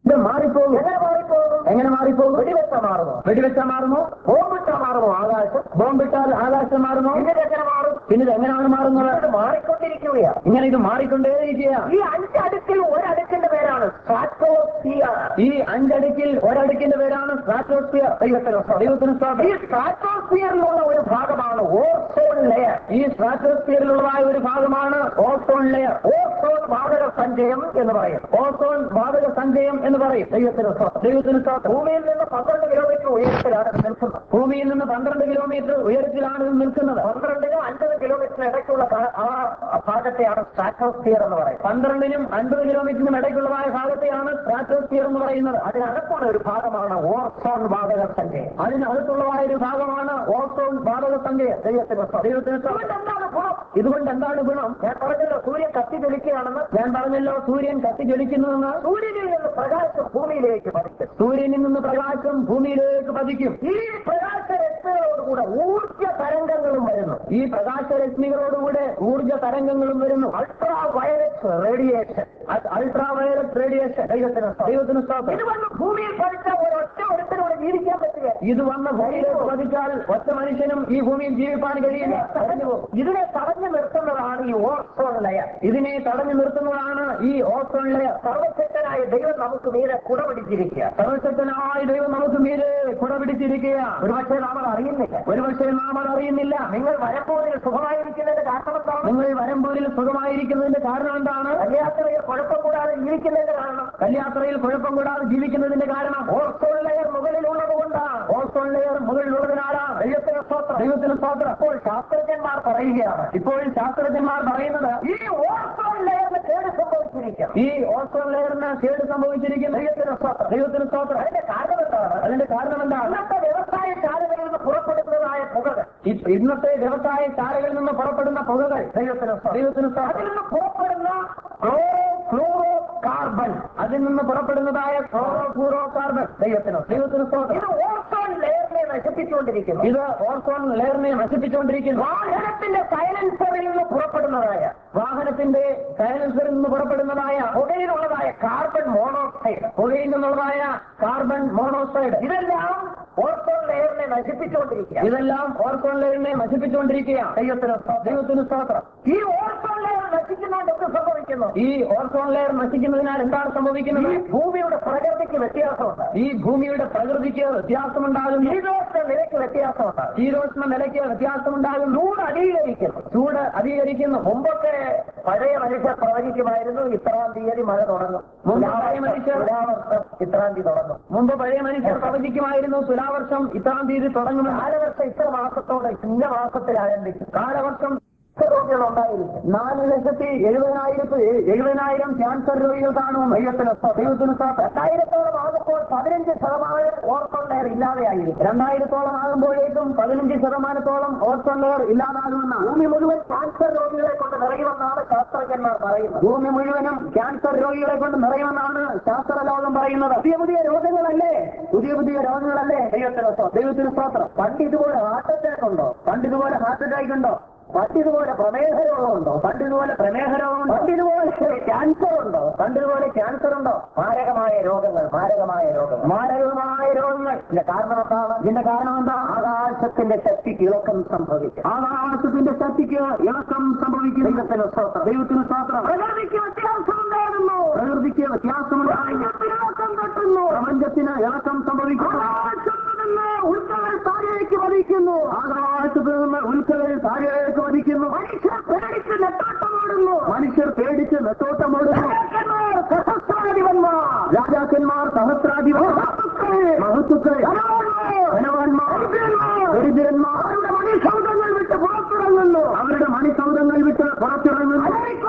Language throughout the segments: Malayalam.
ഇത് മാറിപ്പോകും. എങ്ങനെ മാറിപ്പോകും? വെടിവെച്ചാൽ മാറുമോ? ബോംബിട്ടാൽ മാറുമോ? ബോംബിട്ടാൽ ആകാശം മാറുമോ? പിന്നെ ഇത് എങ്ങനെയാണ് മാറുന്നത്? മാറിക്കൊണ്ടിരിക്കുകയാണ്. ഇങ്ങനെ ഇത് മാറിക്കൊണ്ടേയിരിക്കുക. ഈ 5 അടുക്കിൽ ഒരടുക്കിന്റെ പേരാണ് സ്ട്രാറ്റോസ്ഫിയർ. ഈ 5 അടുക്കിൽ ഒരടുക്കിന്റെ പേരാണ് സ്ട്രാറ്റോസ്ഫിയർ. ദൈവത്തിന് ഈ സ്ട്രാറ്റോസ്ഫിയറിലുള്ള ഒരു ഭാഗമാണ് ഓസോൺ ലെയർ. ഈ സ്ട്രാറ്റോസ്ഫിയറിലുള്ള ഒരു ഭാഗമാണ് ഓസോൺ ലെയർ. ഓസോൺ വാതക സഞ്ചയം എന്ന് പറയും. ഓസോൺ വാതക സഞ്ചയം എന്ന് പറയും. ദൈവത്തിന് ഭൂമിയിൽ നിന്ന് 12 കിലോമീറ്റർ ഉയരത്തിലാണ് നിൽക്കുന്നത്. ഭൂമിയിൽ നിന്ന് 12 കിലോമീറ്റർ ഉയരത്തിലാണ് നിൽക്കുന്നത്. 12 നും 50 കിലോമീറ്ററിന് ഇടയ്ക്കുള്ള ആ ഭാഗത്തെയാണ് സ്ട്രാറ്റോസ്ഫിയർ എന്ന് പറയുന്നത്. 12 നും 50 കിലോമീറ്ററിനും ഇടയ്ക്കുള്ളതായ ഭാഗത്തെയാണ് സ്ട്രാറ്റോസ്ഫിയർ എന്ന് പറയുന്നത്. അതിനകത്തുള്ള ഒരു ഭാഗമാണ് ഓസോൺ വാതക സഞ്ചയം. അതിനകത്തുള്ളതായ ഒരു ഭാഗമാണ് ഓസോൺ വാതക സഞ്ചയം. ദൈവത്തിന് എന്താണ് ഗുണം? ഇതുകൊണ്ട് എന്താണ് ഗുണം? ഞാൻ പറഞ്ഞല്ലോ സൂര്യൻ കത്തി ജ്വലിക്കുകയാണെന്ന്. ഞാൻ പറഞ്ഞല്ലോ സൂര്യൻ കത്തി ജ്വലിക്കുന്നുവെന്ന്. സൂര്യനിൽ നിന്ന് പ്രകാശം ഭൂമിയിലേക്ക് പതിക്കും. സൂര്യനിൽ നിന്ന് പ്രകാശം ഭൂമിയിലേക്ക് പതിക്കും. ഈ പ്രകാശരശ്മികളോടുകൂടെ ഊർജ്ജ തരംഗങ്ങളും വരുന്നു. ഈ പ്രകാശരശ്മികളോടുകൂടെ ഊർജ്ജ തരംഗങ്ങളും വരുന്നു. Ultra violet radiation. ദൈവത്തിന് ഇത് വന്ന് ഭൂമിയിൽ പതിച്ചാൽ ഒരുത്തരോട് ജീവിക്കാൻ പറ്റുക. ഇത് വന്ന് ഭൂമിയിലേക്ക് പതിച്ചാൽ ഒറ്റ മനുഷ്യനും ഈ ഭൂമിയിൽ ജീവിക്കാൻ കഴിയില്ല. ഇതിനെ തടഞ്ഞു നിർത്തുന്നതാണ് ഈ ഓസോൺ ലെയർ. ഇതിനെ തടഞ്ഞു നിർത്തുന്നതാണ് ഈ ഓസോൺ ലെയർ. സർവശക്തനായ ദൈവം നമുക്ക് മീതെ കുടപിടിച്ചിരിക്കുക. ഒരുപക്ഷെ നാം അത് അറിയുന്നില്ല. നിങ്ങൾ വരമ്പൂരിൽ സുഖമായിരിക്കുന്നതിന്റെ കാരണം എന്താണ്? കല്യാത്രയിൽ കുഴപ്പം കൂടാതെ ജീവിക്കുന്നതിന്റെ കാരണം ഓസോൺ ലെയർ മുകളിലുള്ളത് കൊണ്ടാണ്. ഓസോൺ ലെയർ മുകളിലുള്ളതിനാലാണ്. ദൈവത്തിന് സ്തോത്രം. ഇപ്പോൾ ശാസ്ത്രജ്ഞന്മാർ പറയുകയാണ്. പറയുന്നത് ഈ ഓസോൺ ലെയറിന് കേട് സംഭവിച്ചിരിക്കും. ദൈവത്തിന് സ്തോത്രം. അതിന്റെ കാരണം എന്താണ്? ഇന്നത്തെ വ്യവസായ ശാലകളിൽ നിന്ന് പുറപ്പെടുന്നതായ പുകകൾ. ഇന്നത്തെ വ്യവസായ ശാലകളിൽ നിന്ന് പുറപ്പെടുന്ന പുകകൾ. ദൈവത്തിന് അതിൽ നിന്ന് പുറപ്പെടുന്ന ഫ്ലൂറോ കാർബൺ. അതിൽ നിന്ന് പുറപ്പെടുന്നതായ ഫ്ലൂറോ കാർബൺ. ദൈവത്തിന് സ്തോത്രം. ഇത് ഓസോൺ ലെയറിനെ നശിപ്പിച്ചുകൊണ്ടിരിക്കുന്നു. വാഹനത്തിന്റെ സൈലൻസറിൽ നിന്ന് പുറപ്പെടുന്നതായ പുകയിലുള്ളതായ കാർബൺ മോണോക്സൈഡ്. ഇതെല്ലാം ഓസോൺ ലെയറിനെ നശിപ്പിച്ചുകൊണ്ടിരിക്കുക. ദൈവത്തിന് സ്തോത്രം. ഈ ഓസോൺ ലെയർ നശിക്കുന്നതുകൊണ്ട് എന്ത് സംഭവിക്കുന്നു? ഈ ഓസോൺ ലെയർ നശിക്കുന്നതിനാൽ എന്താണ് സംഭവിക്കുന്നത്? ഈ ഭൂമിയുടെ പ്രകൃതിക്ക് വ്യത്യാസമുണ്ട്. ശീതോഷ്ണ നിലയ്ക്ക് വ്യത്യാസമുണ്ടാകും. ചൂട് അധികരിക്കുന്നു. മുമ്പൊക്കെ പഴയ മനുഷ്യർ പ്രവചിക്കുമായിരുന്നു ഇത്രാം തീയതി മഴ തുടങ്ങും. തുലാവർഷം ഇത്രാം തീയതി തുടങ്ങും. മുമ്പ് പഴയ മനുഷ്യർ പ്രവചിക്കുമായിരുന്നു തുലാവർഷം ഇത്രാം തീയതി തുടങ്ങും. കാലവർഷം ഇത്ര മാസത്തോടെ ഇന്ന മാസത്തിൽ ആരംഭിക്കും. കാലവർഷം രോഗികളുണ്ടായിരിക്കും. 4,70,000 ക്യാൻസർ രോഗികൾ കാണും. ദൈവത്തിന് 2000-ഓളം ആകുമ്പോൾ 15% ഓസോൺ ലെയർ ഇല്ലാതെയായിരിക്കും. 2000-ഓളം ആകുമ്പോഴേക്കും 15% ഓസോൺ ലെയർ ഇല്ലാതാകുമെന്ന്. ഭൂമി മുഴുവൻ ക്യാൻസർ രോഗികളെ കൊണ്ട് നിറയുമെന്നാണ് ശാസ്ത്രജ്ഞന്മാർ പറയുന്നത്. ഭൂമി മുഴുവനും ക്യാൻസർ രോഗികളെ കൊണ്ട് നിറയുമെന്നാണ് ശാസ്ത്രലോകം പറയുന്നത്. പുതിയ രോഗങ്ങളല്ലേ? ദൈവത്തിന് സ്തോത്രം. പണ്ട് ഇതുപോലെ ഹാർട്ട് അറ്റാക്ക് ഉണ്ടോ? പണ്ടിതുപോലെ പ്രമേഹ രോഗമുണ്ടോ? പണ്ടിതുപോലെ ക്യാൻസർ ഉണ്ടോ? മാരകമായ രോഗങ്ങൾ. ഇതിന്റെ കാരണം എന്താ? ആകാശത്തിന്റെ ശക്തിക്ക് ഇളക്കം സംഭവിക്കും. ദൈവത്തിന് സ്തോത്രം. പ്രകൃതിക്ക് വ്യത്യാസമുണ്ടാകുന്നു. പ്രപഞ്ചത്തിന് ഇളക്കം സംഭവിക്കുന്നു. ഉൽക്കകൾ താഴേക്ക് പതിക്കുന്നു. ആകാശത്ത് നിന്ന് ഉൽക്കകൾ താഴേക്ക് പതിക്കുന്നു. മനുഷ്യർ പേടിച്ച് നെട്ടോട്ടമോടുന്നു. രാജാക്കന്മാർ സഹസ്രാധിപന്മാർ മഹത്തുക്കൾ ധനവാന്മാർ ദരിദ്രന്മാർ അവരുടെ മണിസൗധങ്ങൾ വിട്ട് പുറത്തിറങ്ങുന്നു.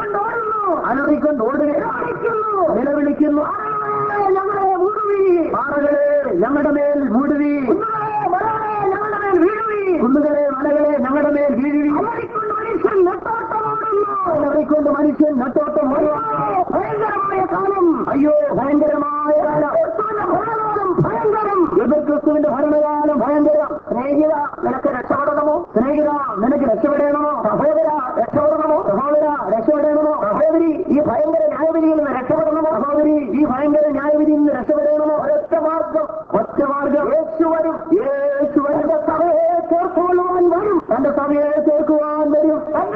അലറിക്കൊണ്ടോടുന്നു. നിലവിളിക്കുന്നു. പാറകളെ ഞങ്ങളുടെ മേൽ മൂടുവി. കുന്നുകളെ മലകളെ ഞങ്ങളുടെ മേൽ വീഴുവി. അലറിക്കൊണ്ട് മനുഷ്യൻ നെട്ടോട്ടമോടുക. ഭയങ്കരമായ കാലം. അയ്യോ ഭയങ്കരമായ കാലം. ക്രിസ്തുവിന്റെ ഭരണകാലം ഭയങ്കര. സ്നേഹിത നിനക്ക് രക്ഷപ്പെടണമോ? സഹോദര രക്ഷപ്പെടണമോ? സഹോദരി ഈ ഭയങ്കര ന്യായവിധിയിൽ നിന്ന് രക്ഷപ്പെടണമോ? സഹോദരി, ഈ ഭയങ്കര ന്യായവിധിയിൽ നിന്ന് രക്ഷപ്പെടണമോ? ഒറ്റ മാർഗം, യേശു വരും. തന്റെ സഭയെ ചേർത്തുകൊള്ളുവാൻ വരും. തന്റെ സഭയെ ചേർക്കുവാൻ വരും.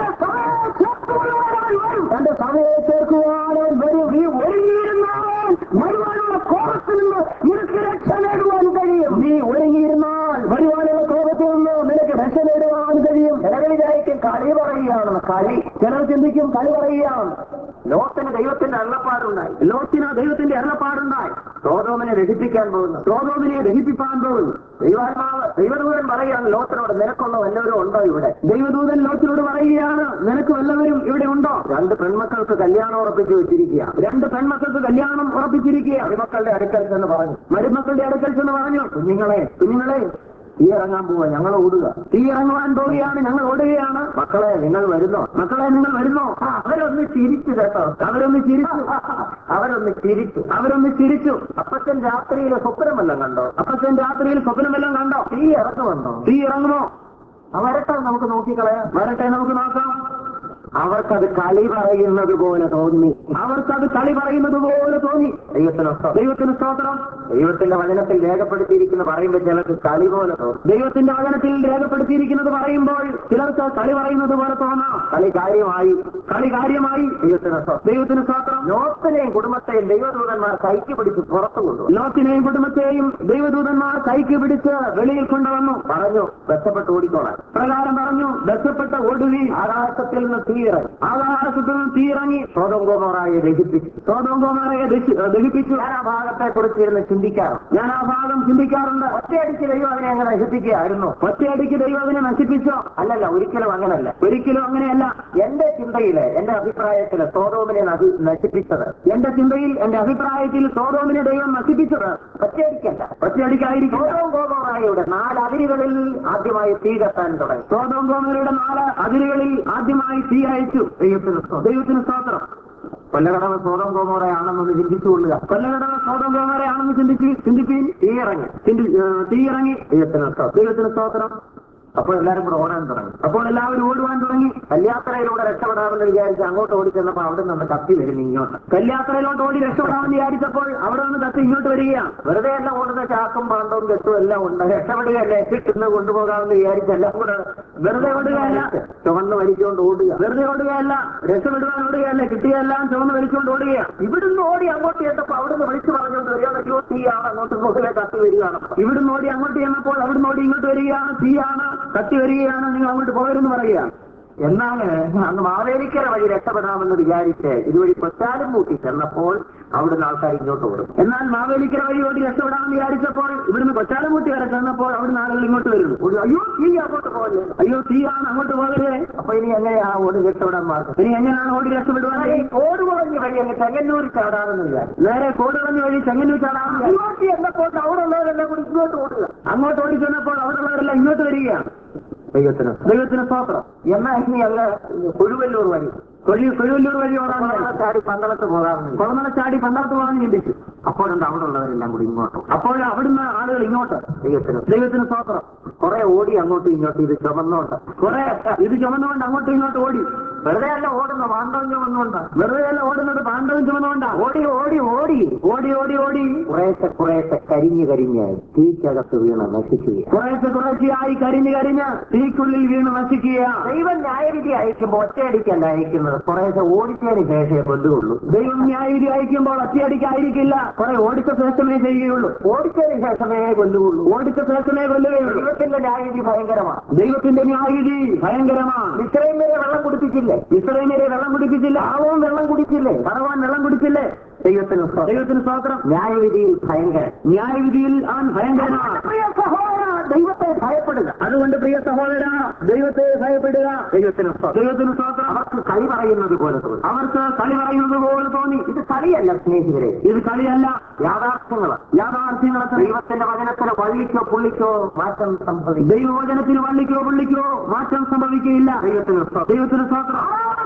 നീ ഒരുങ്ങിയിരുന്നാൽ വരുവാനുള്ള കോപത്തിൽ നിന്ന് നിനക്ക് രക്ഷ നേടുവാൻ കഴിയും. നീ ഒരുങ്ങിയിരുന്നാൽ വരുവാനുള്ള കോപത്തിൽ നിന്ന് നിനക്ക് രക്ഷ നേടുവാൻ കഴിയും. ചിലർ വിചാരിക്കും കളി പറയുകയാണെന്ന്. കളി, ചിലർ ചിന്തിക്കും കളി പറയുകയാണ്. ലോത്തിന് ദൈവത്തിന്റെ അരുളപ്പാടുണ്ടായി. ദൈവത്തിന്റെ അരുളപ്പാടുണ്ടായി. സോദോമിനെ ദഹിപ്പിക്കാൻ പോകുന്നു. സോദോമിനെ ദഹിപ്പിക്കാൻ പോകുന്നു. ദൈവദൂതൻ പറയുകയാണ് ലോത്തിനോട്, നിനക്കുള്ള വല്ലവരും ഉണ്ടോ ഇവിടെ? ദൈവദൂതൻ ലോത്തിനോട് പറയുകയാണ്, നിനക്ക് വല്ലവരും ഇവിടെ ഉണ്ടോ? 2 പെൺമക്കൾക്ക് കല്യാണം ഉറപ്പിച്ചു വെച്ചിരിക്കുക. മരുമക്കളുടെ അടുക്കൽ ചെന്ന് പറഞ്ഞു, കുഞ്ഞുങ്ങളെ തീ ഇറങ്ങാൻ പോവുക, ഞങ്ങൾ ഓടുക. തീ ഇറങ്ങുവാൻ പോവുകയാണ്, ഞങ്ങൾ ഓടുകയാണ്. മക്കളെ നിങ്ങൾ വരുന്നോ? അവരൊന്ന് ചിരിച്ചു കേട്ടോ. അവരൊന്ന് ചിരിച്ചു. അപ്പച്ചൻ രാത്രിയിൽ സ്വപ്നമെല്ലാം കണ്ടോ? തീ ഇറങ്ങുമോ? വരട്ടെ, നമുക്ക് നോക്കിക്കളയാം. നമുക്ക് നോക്കാം. അവർക്കത് കളി പറയുന്നത് പോലെ തോന്നി. ദൈവത്തിന് സ്തോത്രം. ദൈവത്തിന്റെ വചനത്തിൽ രേഖപ്പെടുത്തിയിരിക്കുന്നത് പറയുമ്പോൾ ചിലർക്ക് കളി പോലെ തോന്നും. ദൈവത്തിന്റെ വചനത്തിൽ രേഖപ്പെടുത്തിയിരിക്കുന്നത് പറയുമ്പോൾ ചിലർക്ക് കളി പറയുന്നത് പോലെ തോന്നാം. കളി കാര്യമായി. ദൈവത്തിന് സ്തോത്രം. ലോത്തിനെയും കുടുംബത്തെയും ദൈവദൂതന്മാർ കൈക്ക് പിടിച്ച് പുറത്തു കൊണ്ടുവന്നു. വെളിയിൽ കൊണ്ടുവന്നു. പറഞ്ഞു, ബന്ധപ്പെട്ട് ഓടിക്കോളാൻ. പ്രകാരം പറഞ്ഞു, ബന്ധപ്പെട്ട് ഓടുകി. ആകാശത്തിൽ നിന്ന് തീയിറങ്ങി സോദോം ഗൊമോറയെ ദഹിപ്പിച്ചു. ഞാൻ ആ ഭാഗത്തെ കുറിച്ചിരുന്ന് ചിന്തിക്കാറുണ്ട്. ഒറ്റയടിക്ക് ദൈവം അതിനെ അങ്ങനെ നശിപ്പിക്കുകയായിരുന്നു. നശിപ്പിച്ചോ? അല്ലല്ല, ഒരിക്കലും അങ്ങനെയല്ല. എന്റെ ചിന്തയില്, എന്റെ അഭിപ്രായത്തില് സോദോമിനെ നശിപ്പിച്ചത്, എന്റെ അഭിപ്രായത്തിൽ സോദോമിനെ ദൈവം നശിപ്പിച്ചത് ഒറ്റയടിക്കായിരിക്കും. സോദോം ഗൊമോറയുടെ 4 അതിരുകളിൽ ആദ്യമായി തീ കത്താൻ തുടങ്ങി. സോദോം ഗൊമോറയുടെ 4 അതിരുകളിൽ ആദ്യമായി തീ അയച്ചു. ദൈവത്തിന് സ്തോത്രം. കൊല്ലകടവ സോദോം ഗൊമോറയാണെന്നൊന്ന് ചിന്തിച്ചുകൊള്ളുക. ചിന്തിപ്പീൻ. തീയിറങ്ങി. ദൈവത്തിന് സ്തോത്രം. അപ്പോൾ എല്ലാവരും കൂടെ ഓടുവാൻ തുടങ്ങി. കല്യാത്രയിലൂടെ രക്ഷപ്പെടാമെന്ന് വിചാരിച്ച് അങ്ങോട്ട് ഓടിച്ചെന്നപ്പോൾ അവിടെ നിന്ന് കത്തി വരുന്നു ഇങ്ങോട്ട്. കല്യാത്രയിലോട്ട് ഓടി രക്ഷപ്പെടാമെന്ന് വിചാരിച്ചപ്പോൾ അവിടെ നിന്ന് കത്തി ഇങ്ങോട്ട് വരികയാണ്. വെറുതെ എല്ലാം ഓടുന്ന ചാക്കും പാണ്ടവും കെട്ടും എല്ലാം ഉണ്ട്. രക്ഷപ്പെടുകയല്ലേ, കിട്ടുന്ന കൊണ്ടുപോകാമെന്ന് വിചാരിച്ചെല്ലാം കൂടെ വെറുതെ ഓടുകയല്ല, ചുവന്ന് വലിച്ചുകൊണ്ട് ഓടുക. രക്ഷപ്പെടുവാൻ ഓടുകയല്ല, കിട്ടിയെല്ലാം ചുവന്ന് വലിച്ചുകൊണ്ട് ഓടുകയാണ്. ഇവിടുന്ന് ഓടി അങ്ങോട്ട് ചെന്നപ്പോൾ അവിടുന്ന് വിളിച്ചു പറഞ്ഞുകൊണ്ട് വരികയാണ്, തീയാണ് അങ്ങോട്ട് മുകളിലെ കത്തി വരികയാണ്. ഇവിടുന്ന് ഓടി അങ്ങോട്ട് ചെന്നപ്പോൾ അവിടുന്ന് ഓടി ഇങ്ങോട്ട് വരികയാണ്, തീയാണ് കത്തി വരികയാണ്, നിങ്ങൾ അങ്ങോട്ട് പോകരുതെന്ന് പറയുക. എന്നാൽ അന്ന് മാവേലിക്കര വഴി രക്ഷപ്പെടാമെന്ന് വിചാരിച്ച് ഇതുവഴി പൊച്ചാലും കൂട്ടി ചെന്നപ്പോൾ അവിടുന്ന് ആൾക്കാർ ഇങ്ങോട്ട് ഓടും. എന്നാൽ മാവേലിക്കര വഴി ഓടി രക്ഷപ്പെടാമെന്ന് വിചാരിച്ചപ്പോൾ ഇവിടുന്ന് കൊച്ചാലും കൂട്ടി വരെ ചെന്നപ്പോൾ അവിടുന്ന് ആളുകൾ ഇങ്ങോട്ട് വരുന്നു. അയ്യോ, തീ അങ്ങോട്ട് പോകല്ലേ, തീയാണ് അങ്ങോട്ട് പോകരുതേ. അപ്പൊ ഇനി എങ്ങനെയാ ഓടി രക്ഷപ്പെടാൻ മാർഗം? എങ്ങനെയാണ് ഓടി രക്ഷപ്പെടുവാൻ? കോട് കുറഞ്ഞ വഴി അങ്ങ് ചെങ്ങന്നൂർ ചാടാമെന്ന് വിചാരിച്ചു. നേരെ കോട് കുറഞ്ഞ വഴി ചെങ്ങന്നൂർ ചാടാമെന്ന് ഇങ്ങോട്ട് എന്നപ്പോൾ അവിടെയുള്ളവരെല്ലാം കൂടി ഇങ്ങോട്ട് ഓടുക. അങ്ങോട്ട് ഓടി ചെന്നപ്പോൾ അവിടെയുള്ളവരെല്ലാം ഇങ്ങോട്ട് വരികയാണ്. ദൈവത്തിന് സ്തോത്രം. എന്നാൽ ഇനി അല്ല, കൊഴുവല്ലൂർ വഴി ചാടി പന്തളത്ത് പോകാമെന്ന് ചിന്തിച്ചു. അപ്പോഴുണ്ട് അവിടെ ഉള്ളവരെല്ലാം കൂടി ഇങ്ങോട്ട്. അപ്പോൾ അവിടുന്ന് ആളുകൾ ഇങ്ങോട്ട്. ദൈവത്തിന് സ്തോത്രം. കുറെ ഓടി അങ്ങോട്ടും ഇങ്ങോട്ടും. ഇത് ചുമന്നുകൊണ്ട് അങ്ങോട്ടും ഇങ്ങോട്ടും ഓടി. വെറുതെ അല്ല ഓടുന്ന പാണ്ഡവം ചുമന്നുകൊണ്ട്. പാണ്ഡവം ചുമന്നുകൊണ്ടാ. ഓടി കുറേശ്ശെ കരിഞ്ഞായി തീക്കകത്ത് വീണ് നശിക്കുക. കുറേശ്ശെയായി കരിഞ്ഞ് തീക്കുള്ളിൽ വീണ് നശിക്കുക. ദൈവം ന്യായവിധി അയക്കുമ്പോൾ ഒറ്റയടിക്കല്ല അയക്കുന്നത്, കുറേശ്ശെ ഓടിച്ചതിന് ശേഷമേ കൊല്ലുകയുള്ളൂ. ദൈവം ന്യായവിധി അയക്കുമ്പോൾ ഒറ്റയടിക്കായിരിക്കില്ല, കുറെ ഓടിച്ച ശേഷമേ ചെയ്യുകയുള്ളൂ. ഓടിച്ചതിന് ശേഷമേ കൊല്ലുകയുള്ളൂ. ദൈവത്തിന്റെ ന്യായവിധി ഭയങ്കരമാണ്. ഇസ്രായേലിനെ വെള്ളം കുടിപ്പിച്ചില്ലേ? ആവോം വെള്ളം കുടിച്ചില്ലേ? പറവാൻ വെള്ളം കുടിച്ചില്ലേ? ദൈവത്തിന് സ്തോത്രം. ന്യായവിധിയിൽ അവൻ ഭയങ്കരമാണ്. പ്രിയ സഹോദര, ദൈവത്തെ ഭയപ്പെടുക. അതുകൊണ്ട് പ്രിയ സഹോദര, ദൈവത്തെ ഭയപ്പെടുക. ദൈവത്തിന് സ്തോത്രം. അവർക്ക് കളി പറയുന്നത് പോലെ തോന്നി. ഇത് കളിയല്ല സ്നേഹിതരെ, ഇത് കളിയല്ല, യാഥാർത്ഥ്യങ്ങൾ. ദൈവത്തിന്റെ വചനത്തിന് വള്ളിക്കോ പുള്ളിക്കോ മാറ്റം സംഭവിക്കും. ദൈവവചനത്തിന് വള്ളിക്കോ പുള്ളിക്കോ മാറ്റം സംഭവിക്കുകയില്ല. ദൈവത്തിന് സ്തോത്രം.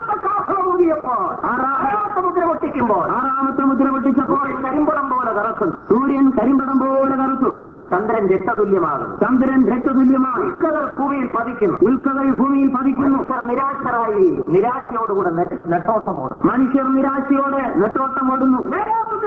ആറാമത്തെ മുദ്ര പൊട്ടിച്ചപ്പോൾ സൂര്യൻ കരിമ്പടം പോലെ കറുത്തു. ചന്ദ്രൻ രക്തതുല്യമാകും. ഉൽക്കകൾ ഭൂമിയിൽ പതിക്കുന്നു. നിരാശയോടുകൂടെ നെട്ടോട്ടമോടും. മനുഷ്യർ നിരാശയോടെ നെട്ടോട്ടമോടുന്നു.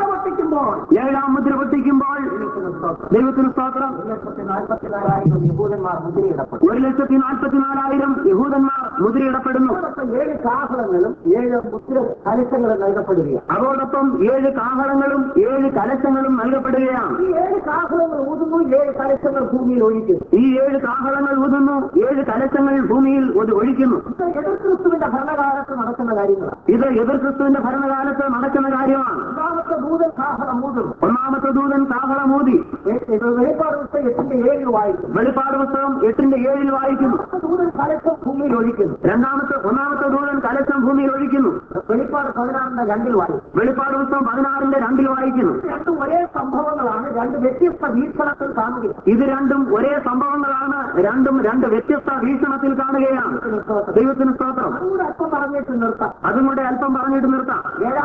ഏഴാം മുദ്ര പൊട്ടിക്കുമ്പോൾ ദൈവത്തിന് സ്തോത്രം 1,44,000 യഹൂദന്മാർ മുദ്രയിടപ്പെടും. 1,44,000 യഹൂദന്മാർ മുദ്രയിടപ്പെടുന്നു. 7 കാഹളങ്ങളും 7 മുദ്ര കലശങ്ങളും നൽകപ്പെടുകയാണ്. അതോടൊപ്പം 7 കാഹളങ്ങളും 7 കലശങ്ങളും നൽകപ്പെടുകയാണ്. ഈ 7 കാഹളങ്ങൾ ഊതുന്നു, 7 കലശങ്ങൾ ഭൂമിയിൽ ഒഴിക്കുന്നു. ഈ 7 കാഹളങ്ങൾ ഊതുന്നു, 7 കലശങ്ങൾ ഭൂമിയിൽ ഒഴിക്കുന്നു. ഇത് എതിർ ക്രിസ്തുവിന്റെ ഭരണകാലത്ത് നടക്കുന്ന കാര്യങ്ങളാണ്. ഇത് എതിർ ക്രിസ്തുവിന്റെ ഭരണകാലത്ത് നടക്കുന്ന കാര്യമാണ്. ഒന്നാമത്തെ ദൂതൻ കാഹളം ഊതുന്നു. ഒന്നാമത്തെ ദൂതൻ കാഹളം ഊതി. വെളിപ്പാട് പുസ്തകം 8:7 വായിക്കും. വെളിപ്പാട് പുസ്തകം 8:7 വായിക്കുന്നു. ദൂതൻ കലശം ഭൂമിയിൽ ഒഴിക്കുന്നു. ഒന്നാമത്തെ ദൂതൻ കലശം ഭൂമിയിൽ ഒഴിക്കുന്നു. വെളിപ്പാട് 16:2 വായിക്കും. വെളിപ്പാട് പുസ്തകം 16:2 വായിക്കുന്നു. രണ്ടും ഒരേ സംഭവങ്ങളാണ്, 2 വ്യത്യസ്ത വീക്ഷണത്തിൽ കാണുക. ഇത് രണ്ടും ഒരേ സംഭവങ്ങളാണ്, രണ്ടും 2 വ്യത്യസ്ത വീക്ഷണത്തിൽ കാണുകയാണ്. ദൈവത്തിന് സ്തോത്രം. അതുകൂടെ അല്പം പറഞ്ഞിട്ട് നിർത്താം. അതും കൂടെ അല്പം പറഞ്ഞിട്ട് നിർത്താം.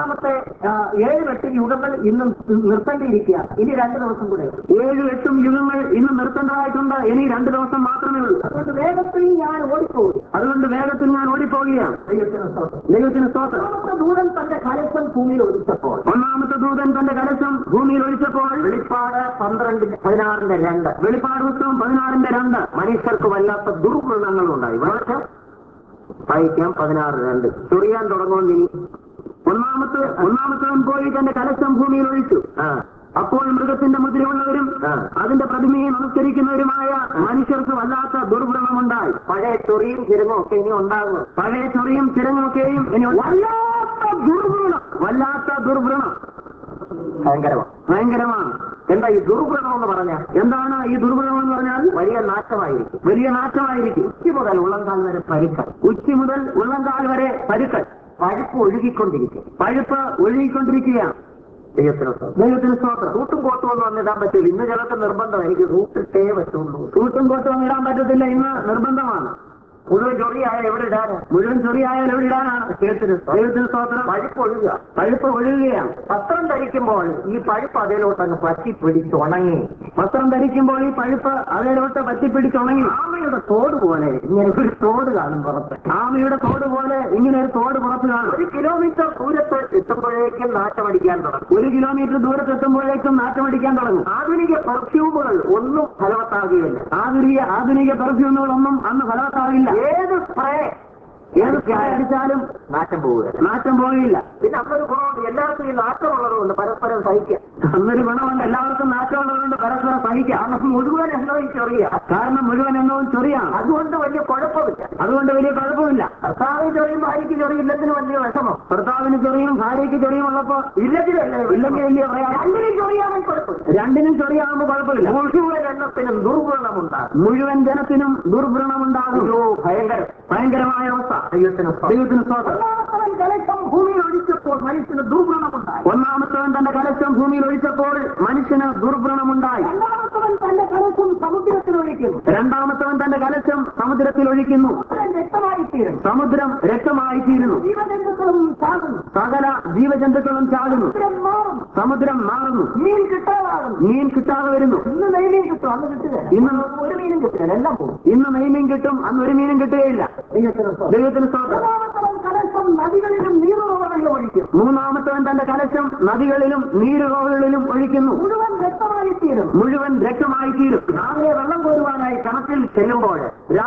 7 യുഗങ്ങൾ ഇന്നും നിർത്തേണ്ടിയിരിക്കുകയാണ്. ഇനി 2 ദിവസം കൂടെ. 7-8 യുഗങ്ങൾ ഇന്ന് നിർത്തേണ്ടതായിട്ടുണ്ട്. ഇനി 2 ദിവസം മാത്രമേ ഉള്ളൂ. അതുകൊണ്ട് വേഗത്തിൽ ഞാൻ ഓടിപ്പോവുകയാണ്. ദൈവത്തിന് സ്തോത്രം. ദൂതൻ തന്റെ കലശം ഭൂമിയിൽ ഒഴിച്ചപ്പോൾ, ഒന്നാമത്തെ ദൂതൻ തന്റെ കലശം ഭൂമിയിൽ ഒഴിച്ചപ്പോൾ വെളിപ്പാട് 16:2 വെളിപ്പാട് പുസ്തകം 16:2 മനുഷ്യർക്ക് വല്ലാത്ത ദുർഗുണങ്ങളുണ്ടായി. വായിക്കാം 16:2. ചൊറിയാൻ തുടങ്ങുമെന്ന് ഇനി. ഒന്നാമത്തവൻ പോയി തന്റെ കലശം ഭൂമിയിൽ ഒഴിച്ചു. അപ്പോൾ മൃഗത്തിന്റെ മുദ്രയുള്ളവരും അതിന്റെ പ്രതിമയെ നമസ്കരിക്കുന്നവരുമായ മനുഷ്യർക്ക് വല്ലാത്ത ദുർഭ്രമമുണ്ടായി. പഴയ ചൊറിയും ചിരങ്ങും ഒക്കെ ഇനി ഉണ്ടാകും. പഴയ ചൊറിയും ചിരങ്ങൊക്കെയും ഇനി വല്ലാത്ത ദുർഭ്രണം ഭയങ്കരമാണ്. എന്താ ഈ ദുർഭ്രണം എന്ന് പറഞ്ഞാൽ? എന്താണ് ഈ ദുർഭ്രണം എന്ന് പറഞ്ഞാൽ? വലിയ നാശമായിരിക്കും. ഉച്ചി മുതൽ ഉള്ളംകാൽ വരെ പരുക്കൾ. പഴുപ്പ് ഒഴുകിക്കൊണ്ടിരിക്കുകയാണ്. ദൈവത്തിന് സ്തോത്രം. സൂട്ടും കോട്ടും ഒന്നും വന്നിടാൻ പറ്റില്ല. ഇന്ന് ചിലർക്ക് നിർബന്ധം, എനിക്ക് സൂട്ടിട്ടേ പറ്റുള്ളൂ. സൂട്ടും കോട്ടും വന്നിടാൻ പറ്റത്തില്ല, ഇന്ന് നിർബന്ധമാണ്. മുഴുവൻ ചൊറിയായാൽ എവിടെ ഇടാനാണ്? ദൈവത്തിന് സ്തോത്രം. പഴുപ്പ് ഒഴുകുകയാണ്. വസ്ത്രം ധരിക്കുമ്പോൾ ഈ പഴുപ്പ് അതിലോട്ട് അങ്ങ് പറ്റിപ്പിടിച്ചുണങ്ങി. ഈ പഴുപ്പ് അതിലോട്ട് പറ്റിപ്പിടിച്ചുണങ്ങി. ആമയുടെ തോട് പോലെ ഇങ്ങനെ ഒരു തോട് കാണും പുറത്ത്. ആമയുടെ തോട് പോലെ ഇങ്ങനെ ഒരു തോട് പുറത്ത് കാണും. 1 കിലോമീറ്റർ ദൂരത്ത് എത്തുമ്പോഴേക്കും നാറ്റമടിക്കാൻ തുടങ്ങും. 1 കിലോമീറ്റർ ദൂരത്ത് എത്തുമ്പോഴേക്കും നാറ്റമടിക്കാൻ തുടങ്ങും. ആധുനിക പെർഫ്യൂമുകൾ ഒന്നും ഫലവത്താകുകയില്ല. ആധുനിക പെർഫ്യൂമുകളൊന്നും അന്ന് ഫലവത്താകില്ല. ഏത് സ്പ്രേ അടിച്ചാലും നാറ്റം പോകില്ല. പിന്നെ അന്നൊരു ഗുണമുണ്ട്, എല്ലാവർക്കും ഈ നാറ്റമുള്ളതുകൊണ്ട് പരസ്പരം സഹിക്കാം. അന്നൊരു ഗുണമുണ്ട്, എല്ലാവർക്കും നാറ്റമുള്ളതുകൊണ്ട് പരസ്പരം സഹിക്കാം. കാരണം മുഴുവൻ എണ്ണവും ചൊറിയാണ്. അതുകൊണ്ട് വലിയ കുഴപ്പമില്ല. ഭർത്താവിന് ചൊറിയും ഭാര്യയ്ക്ക് ചൊറിയില്ലത്തിന് വലിയ വിഷമം. ഭർത്താവിന് ചൊറിയും ഭാര്യയ്ക്ക് ചൊറിയുമുള്ളപ്പോ ഇല്ലെങ്കിൽ വലിയ പ്രയാസം. രണ്ടിനും ചൊറിയാകുമ്പോൾ കുഴപ്പമില്ല. മുഴുവൻ ജനത്തിനും ദുർഭ്രണമുണ്ടാകും. ഭയങ്കരമായ അവസ്ഥ. ദൈവത്തിന് സ്തോത്രം. ഒന്നാമത്തവൻ തന്റെ കലശം ഭൂമിയിൽ ഒഴിച്ചപ്പോൾ മനുഷ്യന് ദുർഭ്രണമുണ്ടായി. രണ്ടാമത്തവൻ തന്റെ കലശം സമുദ്രത്തിൽ ഒഴിക്കുന്നു. സമുദ്രം രക്തമായിത്തീരുന്നു. സകല ജീവജന്തുക്കളും ചാകുന്നു. സമുദ്രം മാറുന്നു. മീൻ കിട്ടാതെ വരുന്നു. ഇന്ന് നെയ്മീൻ കിട്ടും, അന്ന് കിട്ടുക. ഇന്ന് ഒരു മീനും കിട്ടില്ല, എല്ലാം പോകും. ഇന്ന് നെയ്മീൻ കിട്ടും, അന്ന് ഒരു മീനും കിട്ടുകയില്ല. ദൈവത്തിന് സ്തോത്രം. നദികളിലും നീരുറവകളിലും ഒഴിക്കും. മൂന്നാമത്തവൻ തന്റെ കലശം നദികളിലും നീരുറവകളിലും ഒഴിക്കുന്നു. മുഴുവൻ രക്തമായിത്തീരും. രാവിലെ വെള്ളം കോരുവാനായി കിണറ്റിൽ ചെല്ലുമ്പോൾ